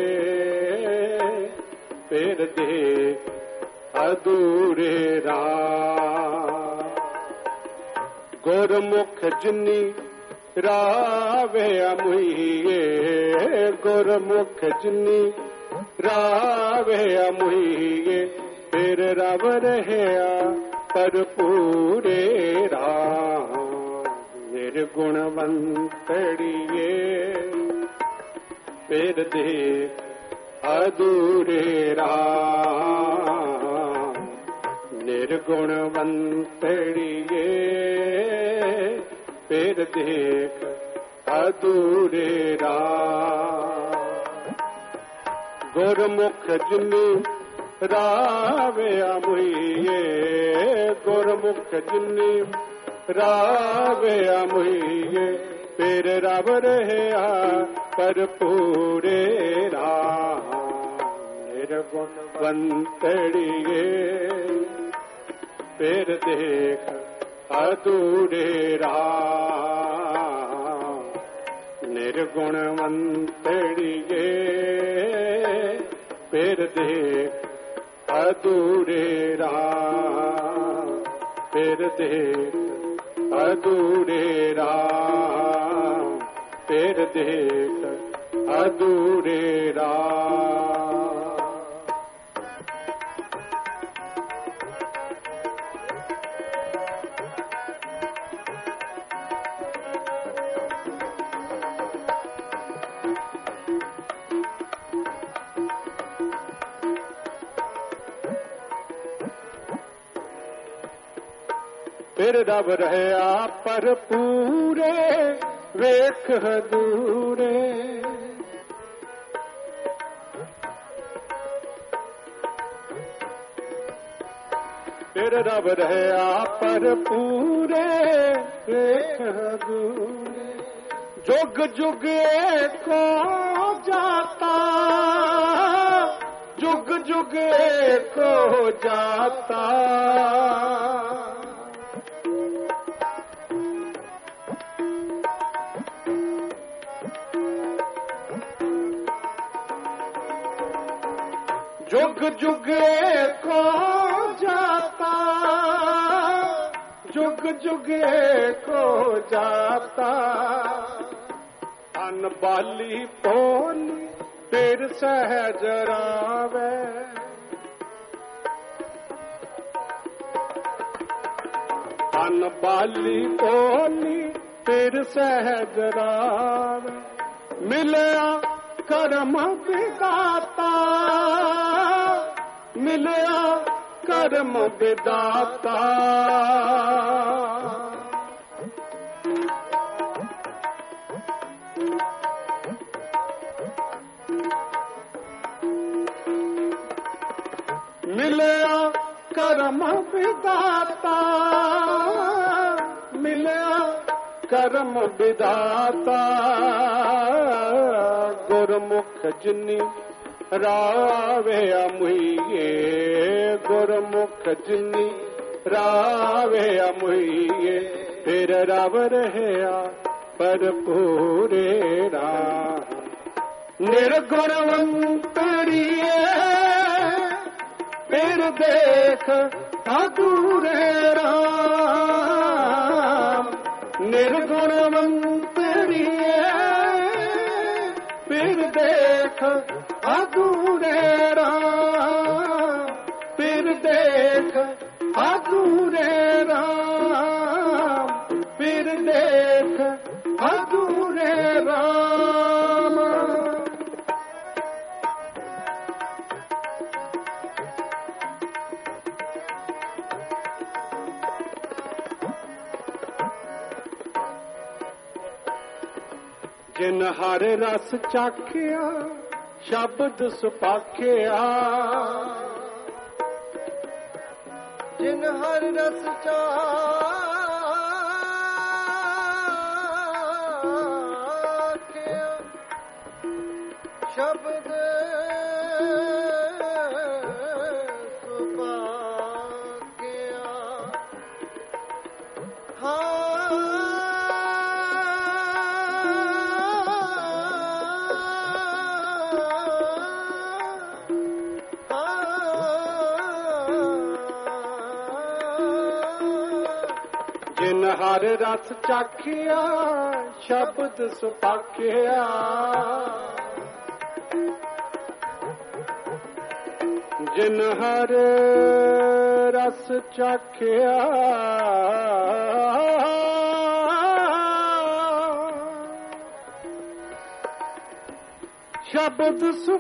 फिर देख अधूरे राम। गुरमुख जिनी रावे अमुइये, गुरमुख जिनी रावे अमुइये, फिर रव रहया पर पूरे राम। निर्गुणवंतड़िए फिर देख अधूरे राम। निर्गुणवंतड़िए फिर देख अधूरे राम। गुरमुख जिनी रावे अमुइये, गुरमुख जिनी रावे अमुइये, फिर रब रहया पर पूरे राम। निर्गुणवंतड़िए फिर देख अधूरे राम। निर्गुणवंतड़िए फिर देख अधूरे राम। फिर देख अधूरे राम। फिर देख अधूरे राम। ਫਿਰ ਰਬ ਰਹਿਆ ਪਰ ਪੂਰੇ ਵੇਖ ਹਦੂਰੇ। ਫਿਰ ਰਬ ਰਹਿਆ ਪਰ ਪੂਰੇ ਵੇਖ ਹਦੂਰੇ। जुग जुग एको जाता, जुग जुग एको जाता। जुग जुग एको जाता, जुग जुग एको जाता। अन बाली पोली फिर सहज रावे। अन बाली पोली फिर सहज रावे। मिलया करम विदाता, मिलया करम विदाता। मिलया करम विदाता, मिलया करम विदाता। गुरमुख जिनी रावे अमुइये, गुरमुख जिनी रावे अमुइये। फिर रब रहया पर पूरे राम। निर्गुणवंतरिये फिर देख अधूरे राम। निर्गुणवंतरिये फिर देख अधूरे राम। फिर देख अधूरे राम। फिर देख अधूरे राम। जिन हर रस चाखिया शब्द सुपाखिया। जिन हर रस चाखिया शब्द सुपाखिया। हाँ जिन हर रस चाखिया शब्द सुपाखिया। जिन हर रस चाखिया शब्द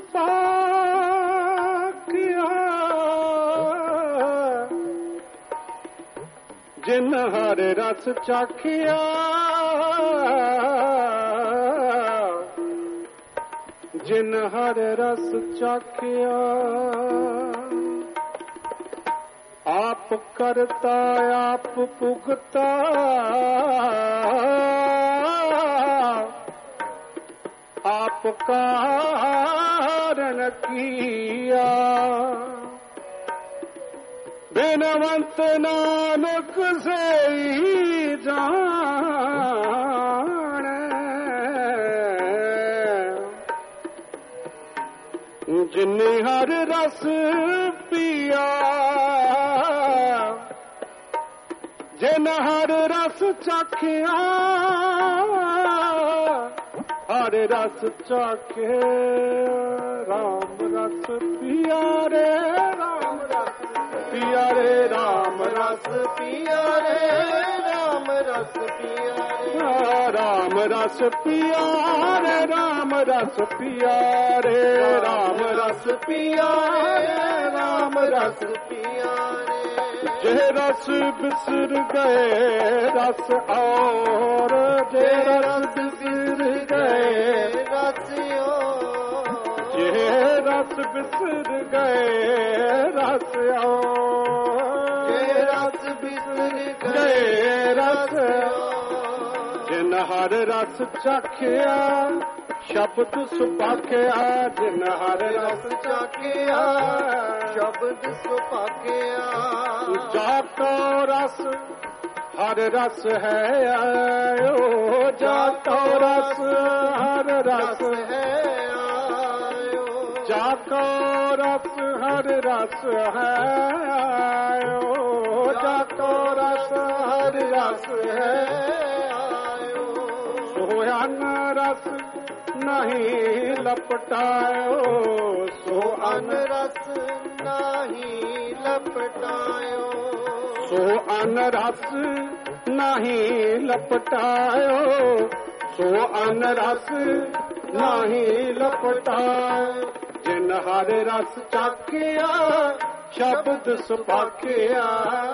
सुपाखिया। जिन हर रस चाखिया जिन हर रस चाखिया। आप करता आप पुगता आप कारण किया। बिनवंत नानक से जाने। जिन्ने हर रस पिया जिन हर रस चखिया। हर रस चखे राम रस पिया रे राम रस पिया रे राम रस पिया रे राम रस पिया रे राम रस पिया रे राम रस पिया रे राम रस पिया रे राम रस पिया रे। जे रस बिसर गए रस और, जे रस बिसर गए रस और, जे रस बिसर गए रस और, जे रस बिसर गए रस और, जिन हर रस चखिया शब्द सुपाख्या, जिन हर रस चखिया शब्द सुपाख्या, जाको रस हर रस है आयो, जाको रस हर रस है आयो, जाको रस हर रस है आयो, जाको रस हर रस है आयो, सोहन रस नहीं लपटायो, सो अन रस नहीं लपटायो, सो अन रस नहीं लपटायो, सो अन रस नहीं लपटायो, जिन हर रस चाखिया शब्द सुपाख्या,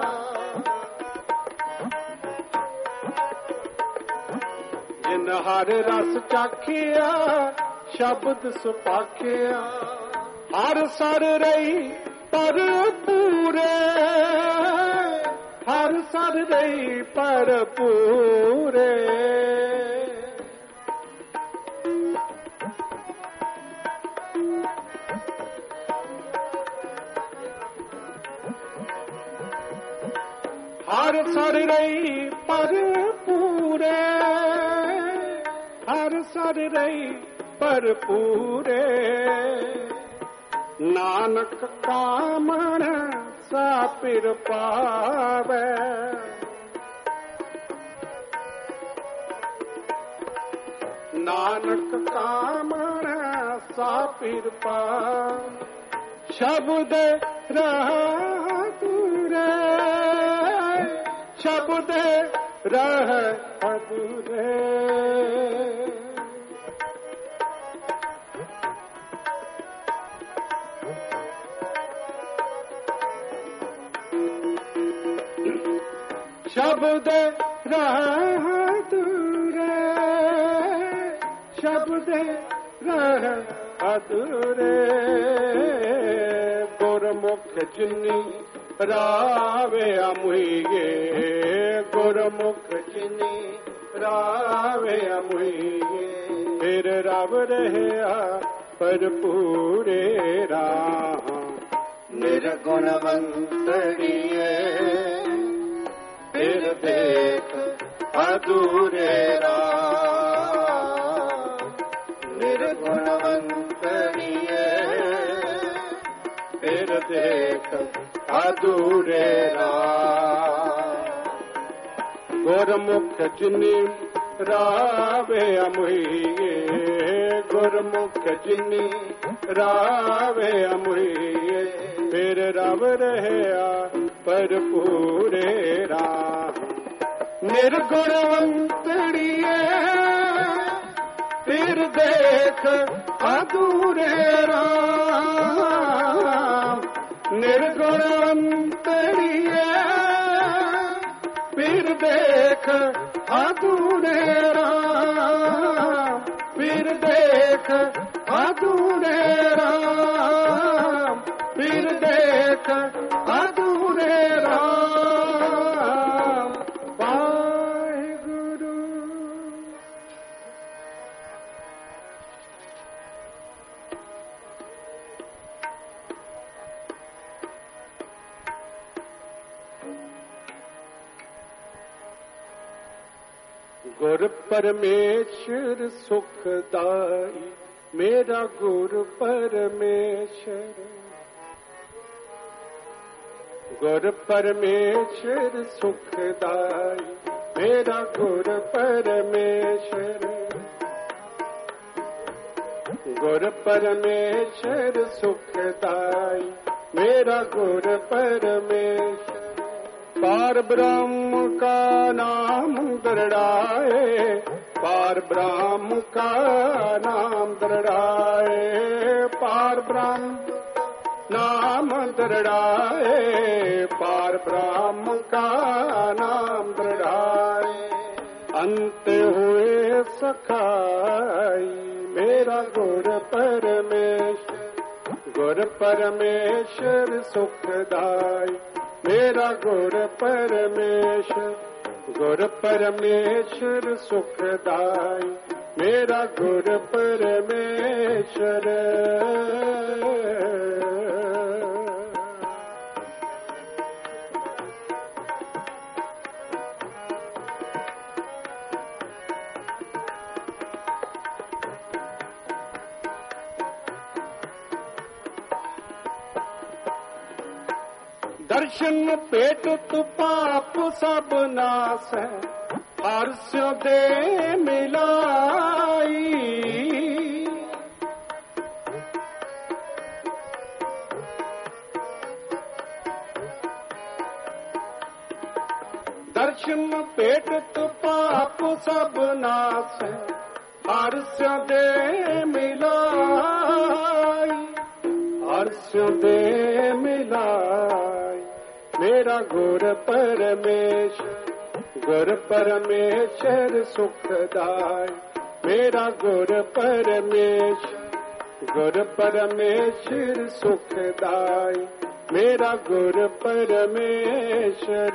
जिन हर रस चाखिया शब्द सुपाख्या, हर सर रही पर पूरे, हर सर रही पर पूरे, हर सर रही पर पूरे, हर सर रही पर पूरे, नानक कामण सा पिर पावे, नानक कामण सा पिर पावे, शब्द रहा दूरे, शब्द रह अधूरे, शब्द रह अधूरे, शब्द रह अधूरे, गुरमुख जिनी रावे अमुहिगे, गुरमुख जिनी रावे अमुहिगे, फिर रब रहा पर पूरे राह, निर्गुणवंतड़िए फिर देख अधूरे राह, निर्गुणवंतड़िए फिर देख अधूरे राह, गुरमुख जिनी रावे अमुहिए, गुरमुख जिनी रावे अमुहिए, फिर रब रहा पर पूरे राह, निर्गुणवंतड़िए फिर देख अधूरे राह, निर्गुणवंतड़िए फिर देख अधूरे राह, फिर देख अधूरे राह, फिर देख अधूरे राह, वाहिगुरु। गुर परमेश्वर सुखदाई, मेरा गुर परमेश्वर, गुर परमेश्वर सुखदाई, मेरा गुर परमेश्वर, गुर परमेश्वर सुखदाई, मेरा गुर परमेश्वर, पार ब्रह्म का नाम दृढ़ाए, पार ब्रह्म का नाम दृढ़ाए, पार ब्रह्म नाम दृढ़ाए, पार ब्रह्म का नाम दृढ़ाए। अंत हुए सखाई मेरा गुर परमेश्वर, गुर परमेश्वर सुखदाई मेरा गुर परमेश्वर, गुर परमेश्वर सुखदाई मेरा गुर परमेश्वर। दर्शन पेट तु पाप सब नाश है, हर्ष दे मिलाई। दर्शन पेट तु पाप सब नाश है, हर्ष दे मिलाई, हर्ष दे मिलाई मेरा गुर परमेश्वर, गुर परमेश्वर सुखदाई मेरा गुर परमेश्वर, गुर परमेश्वर सुखदाई मेरा गुर परमेश्वर।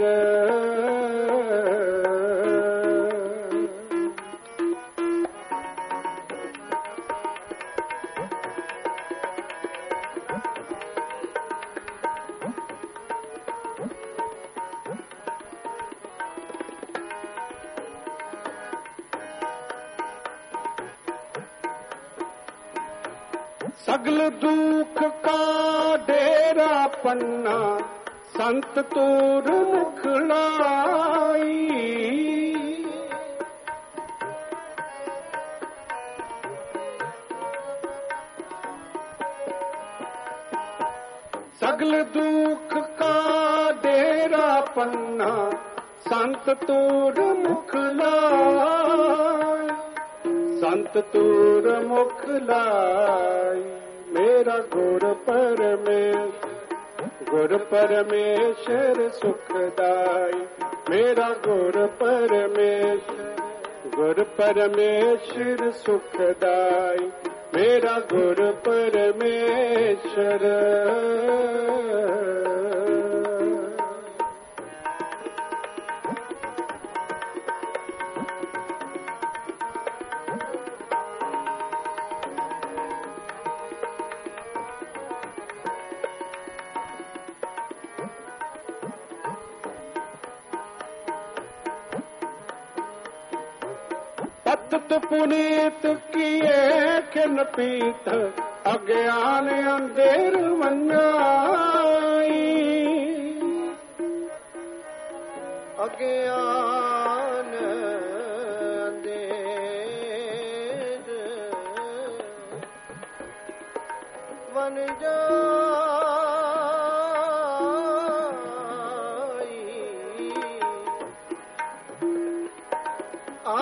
सगल दुख का डेरा पन्ना, संत तोर मुखलाई। सगल दुख का डेरा पन्ना, संत तोर मुखलाई, संत तोर मुखलाई मेरा गुर परमेश्वर, गुर परमेश्वर सुखदाई मेरा गुर परमेश्वर, गुर परमेश्वर सुखदाई मेरा गुर परमेश्वर। पतित पुनीत किए खिन पीत, अज्ञान अंधेर मनाई। अज्ञान अंधेर वन जाई। आ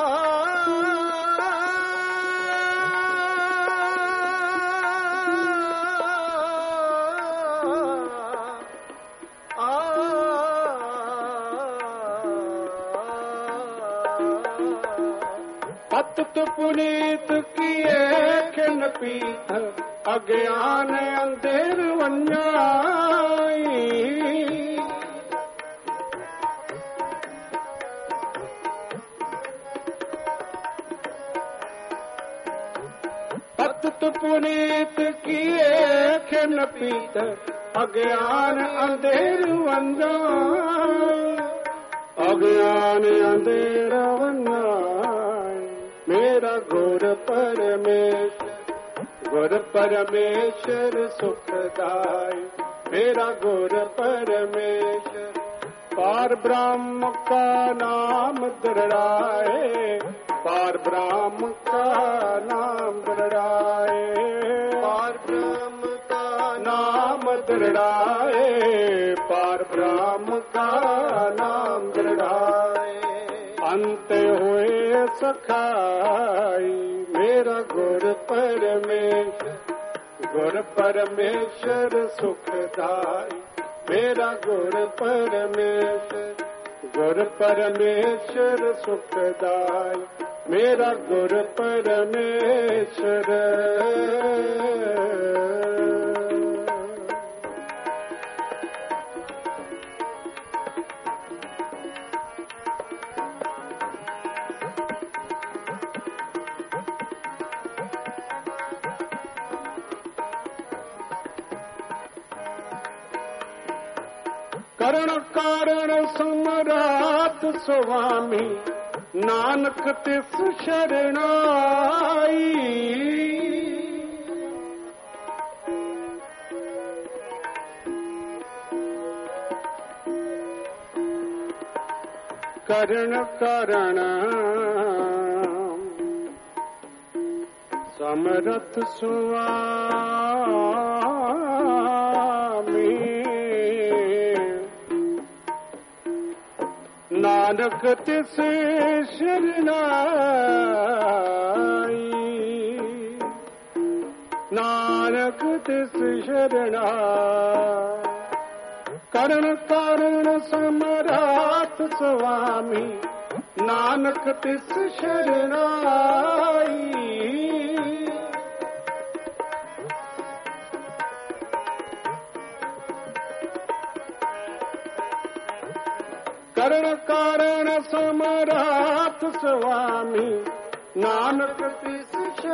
पतित पुनीत किए खिन पीत, अज्ञान अंधेर वन्याई। पतित पुनीत किए खिन पीत, अज्ञान अंधेर वन्याई, अज्ञान अंधेर वन्याई मेरा गुर परमेश्वर, गुर परमेश्वर सुखदाई मेरा गुर परमेश्वर। पार ब्रह्म का नाम दृढ़ाए, पार ब्रह्म का नाम दृढ़ाए, पार ब्रह्म का नाम दृढ़ाए, पार ब्रह्म का नाम दृढ़ाए। अंत हुए सखाई मेरा गुर परमेश्वर, गुर परमेश्वर सुखदाई मेरा गुर परमेश्वर गुर परमेश्वर सुखदाई मेरा गुर परमेश्वर करण कारण समरात स्वामी नानक तिस शरणाई करण कारण समरथ स्वामी नानक तिस शरणाई नानक तिस शरणाई करण कारण समरात स्वामी नानक तिस शरणाई करण कारण समरात स्वामी नानक तिस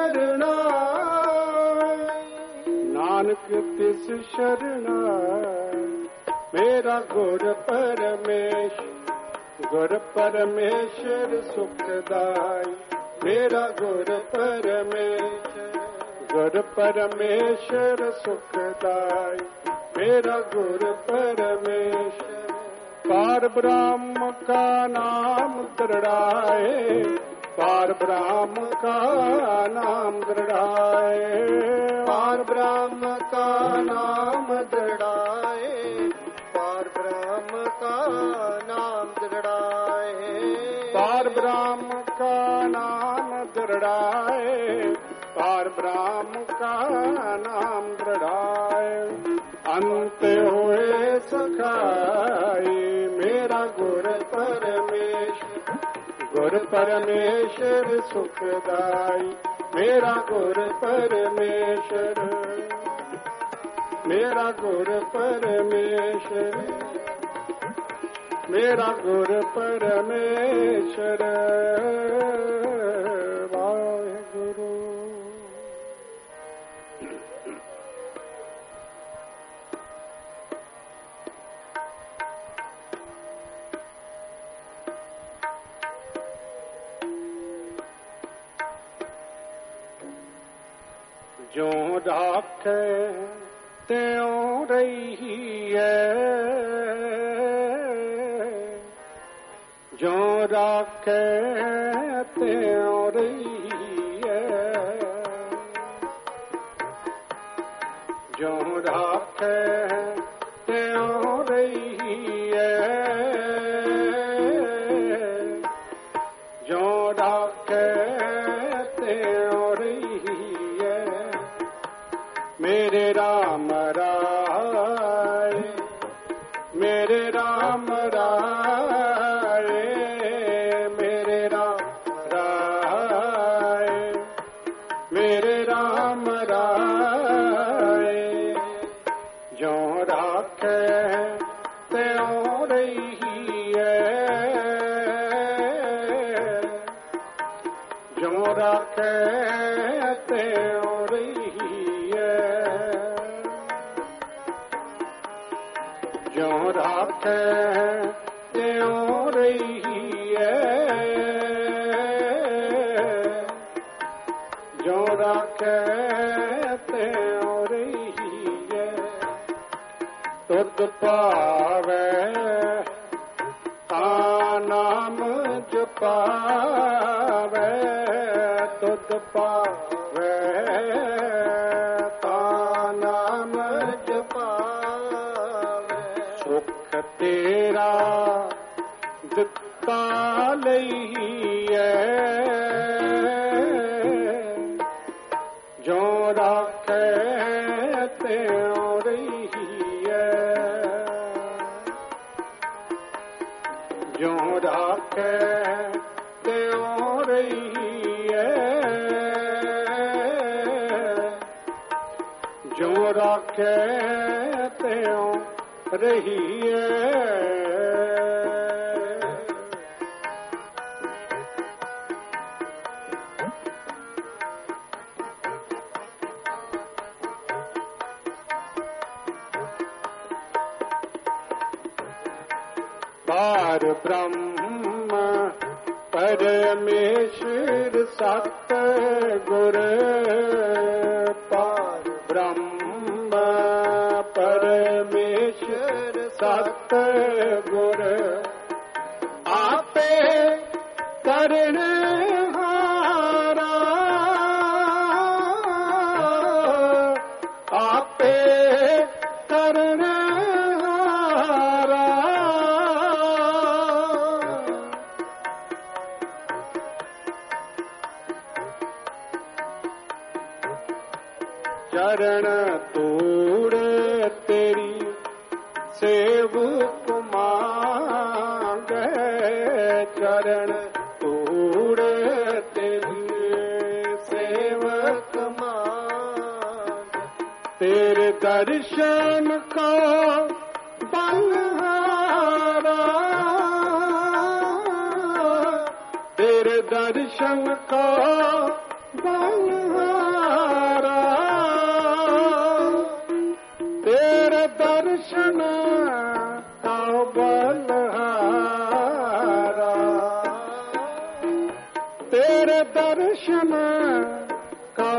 शरणाई नानक तिस शरणाई मेरा गुर परमेश्वर गुर परमेश्वर सुखदाई मेरा गुर परमेश्वर गुर परमेश्वर सुखदाई मेरा गुर परमेश्वर पार ब्रह्म का नाम दृढ़ाए पार ब्रह्म का नाम दृढ़ाए पार ब्रह्म का नाम दृढ़ाए पार ब्रह्म का नाम दृढ़ाए पार ब्रह्म का नाम दृढ़ाए पार ब्रह्म का नाम दृढ़ाए अंत हुए सखाई मेरा गुर परमेश्वर गुर परमेश्वर सुखदाई मेरा गुर परमेश्वर मेरा गुर परमेश्वर मेरा गुर परमेश्वर वाहेगुरु। जो राखे त्यों रही है जो राखे त्यों रही है जो राखे त्यों रही है जो राखे त्यों रही है मेरे राम राय मेरे राम राय मेरे राम राय मेरे राम राय जो राखे त्यों रही है जो राखे त्यों रही है जो राखे त्यों रही है जो राखे त्यों रही है तुद पावे ता नाम जपावे तुद पावे ता नाम जपावे सुख तेरा दिता लईए जो राखे जो राखे त्यों रहिए, जो राखे त्यों रहिए। पार ब्रह्म परमेश्वर सतगुर, पार ब्रह्म परमेश्वर सतगुर, आपे करनहारा, आपे करनहारा। चरण तूड़ तेरी सेवक मांगे, चरण तूड़ तेरी सेवक मांगे। तेरे दर्शन को बलहारा, तेरे दर्शन को बलहारा, तेरे दर्शन का बलहारा, तेरे दर्शन का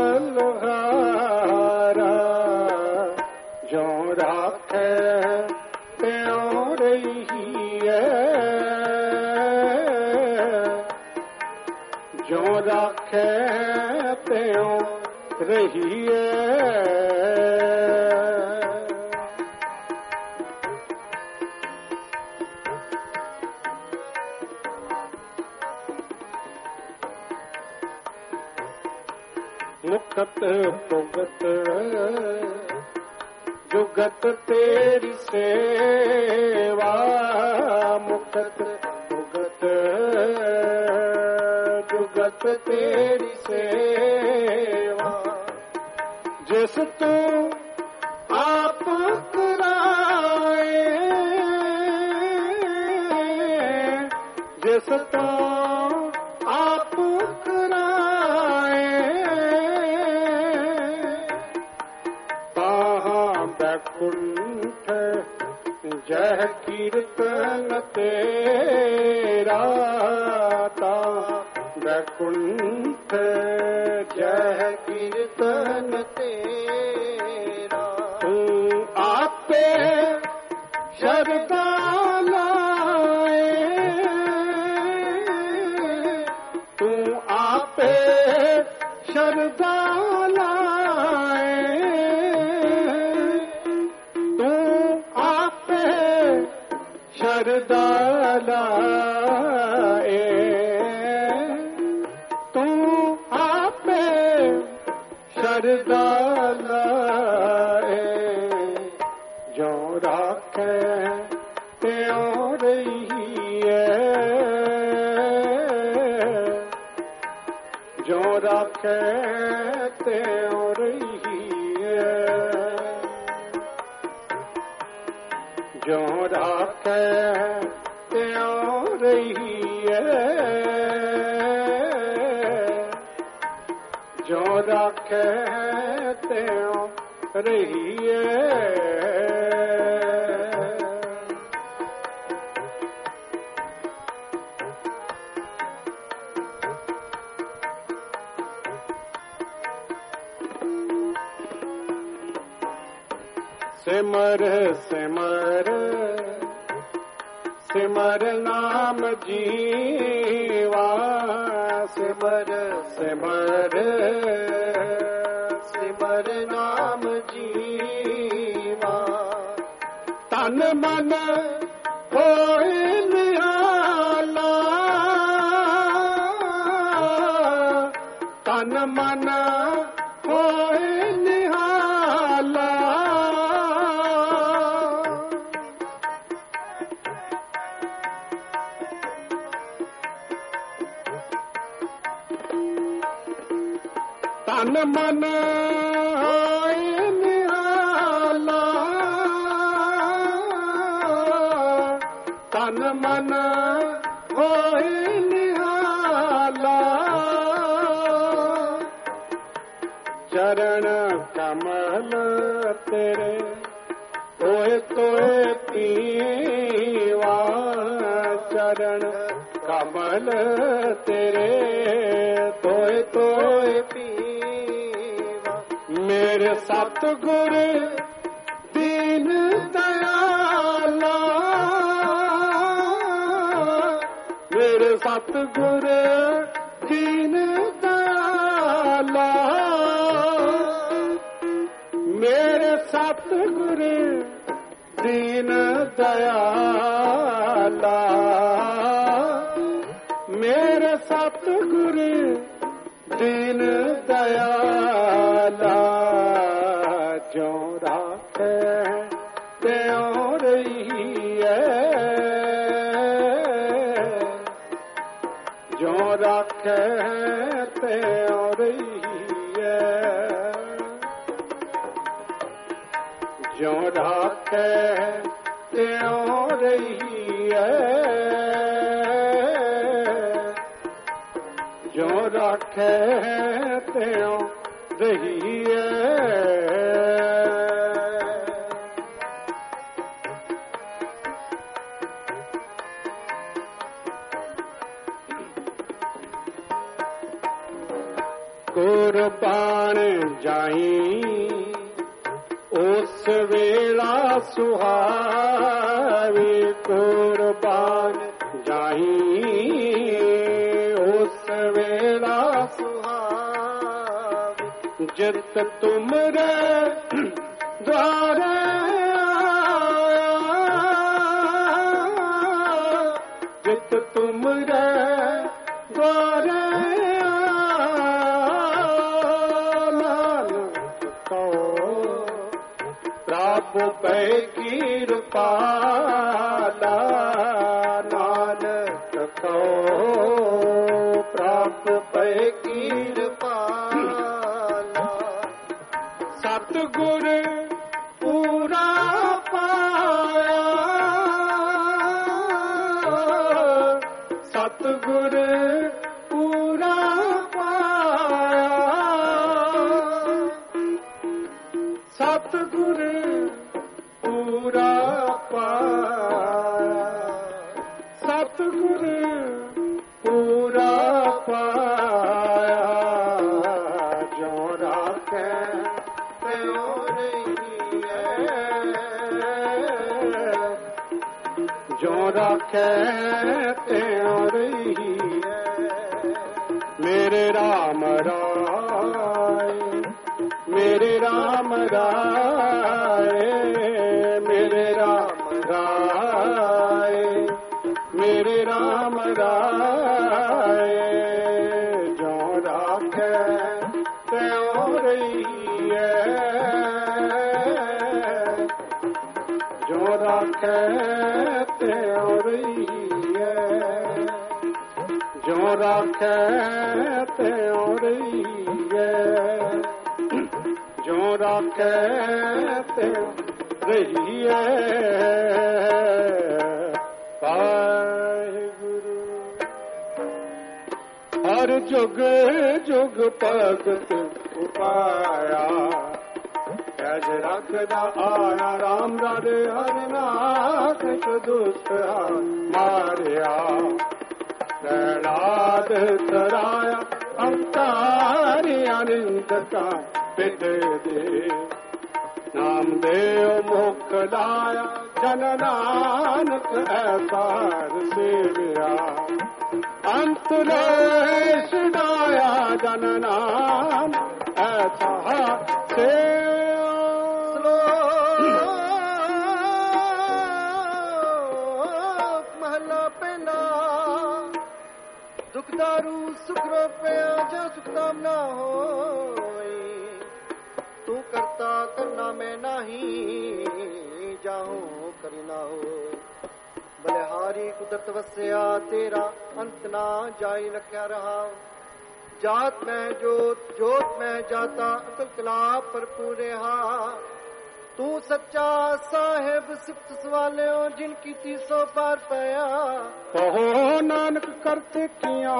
बलहारा। जो राखे त्यों रहिए, जो राखे त्यों रहिए। मुक्त भुगत जुगत तेरी सेवा, मुक्त भुगत जुगत तेरी सेवा। जिस तू आप कराए, जिस तू आप कराए, बैकुंठ जय कीर्तन तेरा, ता बैकुंठ जय कीर्तन तेरा। तू आपे शरदा लाए, तू आपे शरदा लाए, शरदा लाए, तू आपे शरदा लाए। जो राखे त्यों रहिए, जो राखे त्यों रहिए, जो राखे त्यों रहिए, जो राखे त्यों रहिए। सिमर सिमर सिमर नाम जीवा, सिमर सिमर सिमर नाम जीवा। तन मन होए निहाला, तन मन होए निहाला। ਤਨ ਮਨ ਹੋਏ ਨਿਹਾਲਾ, ਤਨ ਮਨ ਹੋਏ ਨਿਹਾਲਾ, ਚਰਨ ਕਮਲ ਤੇਰੇ ਤੋਏ ਤੋਏ ਪੀਵਾ, ਚਰਨ ਕਮਲ ਤੇਰੇ ਤੋਏ ਤੋਏ ਪੀਵਾ। ਮੇਰੇ ਸਤਿਗੁਰ ਦੀਨ ਦਇਆਲਾ, ਮੇਰੇ ਸਤਿਗੁਰ ਦੀਨ ਦਇਆਲਾ, ਮੇਰੇ ਸਤਿਗੁਰ ਦੀਨ ਦਇਆਲਾ, ਮੇਰੇ ਸਤਿਗੁਰ ਦੀਨ ਦਇਆਲਾ। ਜੋ ਰਾਖੈ ਤਿਉ ਰਹੀਐ, ਜੋ ਰਾਖੈ ਤਿਉ ਰਹੀਐ, ਜੋ ਰਾਖੈ ਤਿਉ ਰਹੀਐ, ਜੋ ਰਾਖੈ ਤਿਉ ਰਹੀਐ। ਕੁਰਬਾਨ ਜਾਈ ਉਸ ਵੇਲਾ ਸੁਹਾਵੇ, ਕੁਰਬਾਨ ਜਾਈ ਉਸ ਵੇਲਾ ਸੁਹਾਵੇ, ਜਿਤ ਤੁਮਰੇ ਦੁਆਰੇ ਆਇਆ, ਜਿਤ ਤੁਮਰੇ ਦੁਆਰੇ ਪੈ ਕਿਰਪਾਲਾ, ਨਾਨਕ ਕਉ ਪ੍ਰਭ ਪੈ ਕਿਰਪਾਲਾ। ਸਤਿਗੁਰ ਪੂਰਾ ਪਾਇਆ, ਸਤਿਗੁਰ ਪੂਰਾ ਪਾਇਆ, ਸਤਿਗੁਰ ਪੂਰਾ ਪਾਇਆ, ਸਤਿਗੁਰ ਪੂਰਾ ਪਾਇਆ। ਜੋ ਰਾਖੈ ਤਿਉ ਰਹੀਐ, ਜੋ ਰਾਖੈ ਤਿਉ ਰਹੀਐ। ਮੇਰੇ ਰਾਮ ਰਾਏ, ਮੇਰੇ ਰਾਮ ਰਾਏ, ਮੇਰੇ ਰਾਮ ਰਾਏ, ਮੇਰੇ ਰਾਮ ਰਾਏ। ਜੋ ਰਾਖੈ ਤਿਉ ਰਹੀਐ, ਜੋ ਰਾਖੈ ਤਿਉ ਰਹੀਐ, ਜੋ ਰਾਖੈ ਤਿਉ ਰਹੀਐ, ਜੋ ਰਾਖੈ ਤਿਉ ਰਹੀਐ। ਵਾਹਿਗੁਰੂ। ਹਰ ਜੁਗ ਜੁਗ ਭਗਤ ਉਪਾਇਆ, ਐਜ ਰੱਖਦਾ ਆਇਆ ਰਾਮ ਰਾਜੇ ਹਰਿ ਨਾਥ ਦੁਸ਼ਟ ਮਾਰਿਆ। ਪ੍ਰਹਲਾਦ ਤਰਾਇਆ ਅੰਤਾਰਿ ਅਨੰਦ ਕਾ ਪਿਤ ਦੇ, ਨਾਮਦੇਵ ਮੁਖ ਲਾਇਆ ਜਨ ਨਾਨਕ ਐਸਾਰ ਸੇਵਿਆ। ਅੰਤ ਲੈ ਛਡਾਇਆ ਜਨ ਨਾਮ ਐਸਾ ਸੇਵਿਆ। ਮਹਲਾ ਪਹਿਲਾ। ਦੁਖ ਦਾਰੂ ਸੁਖ ਰੋਪਿਆ ਜਾਂ ਸੁਖਦਾਮ ਨਾ ਹੋਈ, ਤੂੰ ਕਰਤਾ ਕਰਨਾ ਮੈਂ ਨਹੀਂ, ਜਾਹੋ ਕਰੀ ਨਾ ਹੋ। ਬਲਿਹਾਰੀ ਕੁਦਰਤ ਵਸਿਆ ਤੇਰਾ, ਅੰਤ ਨਾ ਜਾਈ ਲਖਿਆ ਰਹਾ। जात में जोत जोत में जाता अकल कला भरपूर रहा तू सच्चा साहेब सिफ्त सवाले जिनकी तीसो पार पाया कहो नानक करते किया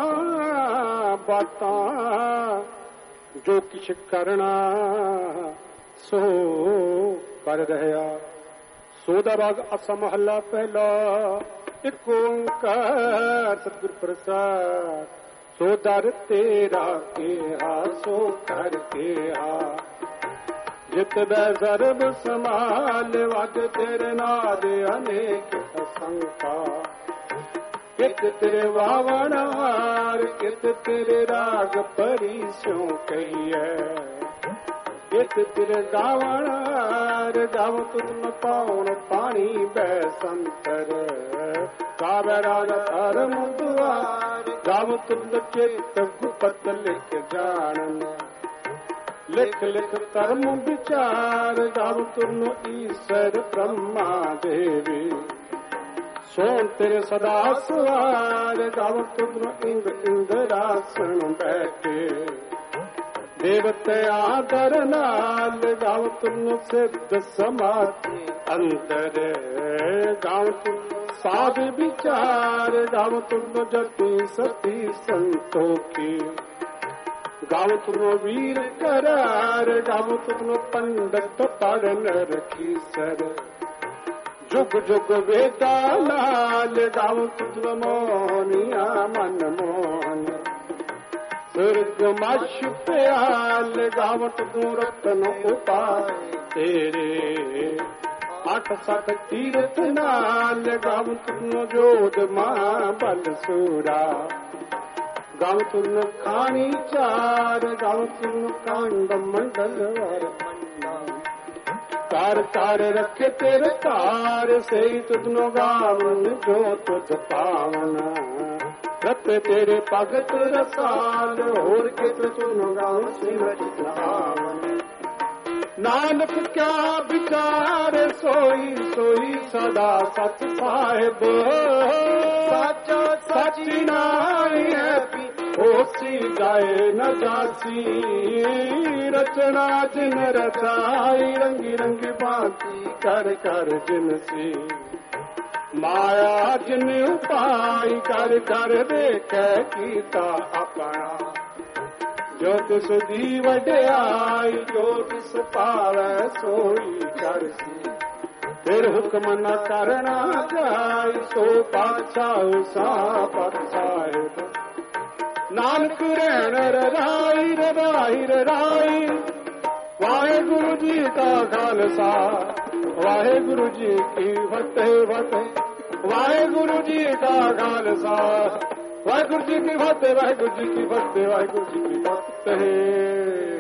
बातां जो किछ करना सो कर रहा सोदा राग असा महला पहला एक ओंकार सतगुर प्रसाद सो दर तेरा केहा सो कर केहा जित बै सर्ब समाल वज तेरे नाद अनेक असंका कित तेरे वावण हार कित तेरे राग परी स्यों कहिए कित तेरे गावण हार गाव तुम पाउन पानी बै संतर गावे राग धर्म दुआर गाव तुम चित गुपत लिख जानन लिख लिख कर्म विचार गाव तुम ईश्वर ब्रह्मा देवी सोन तेरे सदा सवार गाव तुम इंद्र इंद्रासन बैठे देवते आदर नाल गाव तुम सिद्ध समाधि अंदर गाव तुम साध विचार गाव तुम जति सती संतोखी गाव तुम वीर करार गाव तुम पंडित पढ़न रखी सर जुग जुग वेदा लाल गाव तुम मोहनिया मन मोहन स्वर्ग मश प्याल गाव तुम रतन उपाय तेरे अठ सत तीरथ नाल गाव तुम जोध मां बल सूरा गाव तुम खानी चार गाव तुम कांड मंडल वर तार तार रखे तेरे तार से तुझनो गावन जो तुझ पावन रत तेरे भगत रसाल होर के तुझनो गाव सिमरत आवन नानक क्या विचार सोई सोई सदा सत साहिब साचा सची नाई है होसी जाए न जासी रचना जिन रचाई रंगी रंगी बाती कर कर जिनसी माया जिन उपाय कर कर देख कीता अपना जो तिस दी वड्याई जो तिस पावै सोई करसी फिर हुक्म न करना जाय सो पातशाह सा पातशाह नानक रहन रराई रराई रराई वाहेगुरु जी का खालसा वाहेगुरु जी की फतेह फतेह वाहेगुरु जी का खालसा वाहेगुरु जी की फतेह वाहेगुरु जी की फतेह वाहेगुरु जी की फतेह।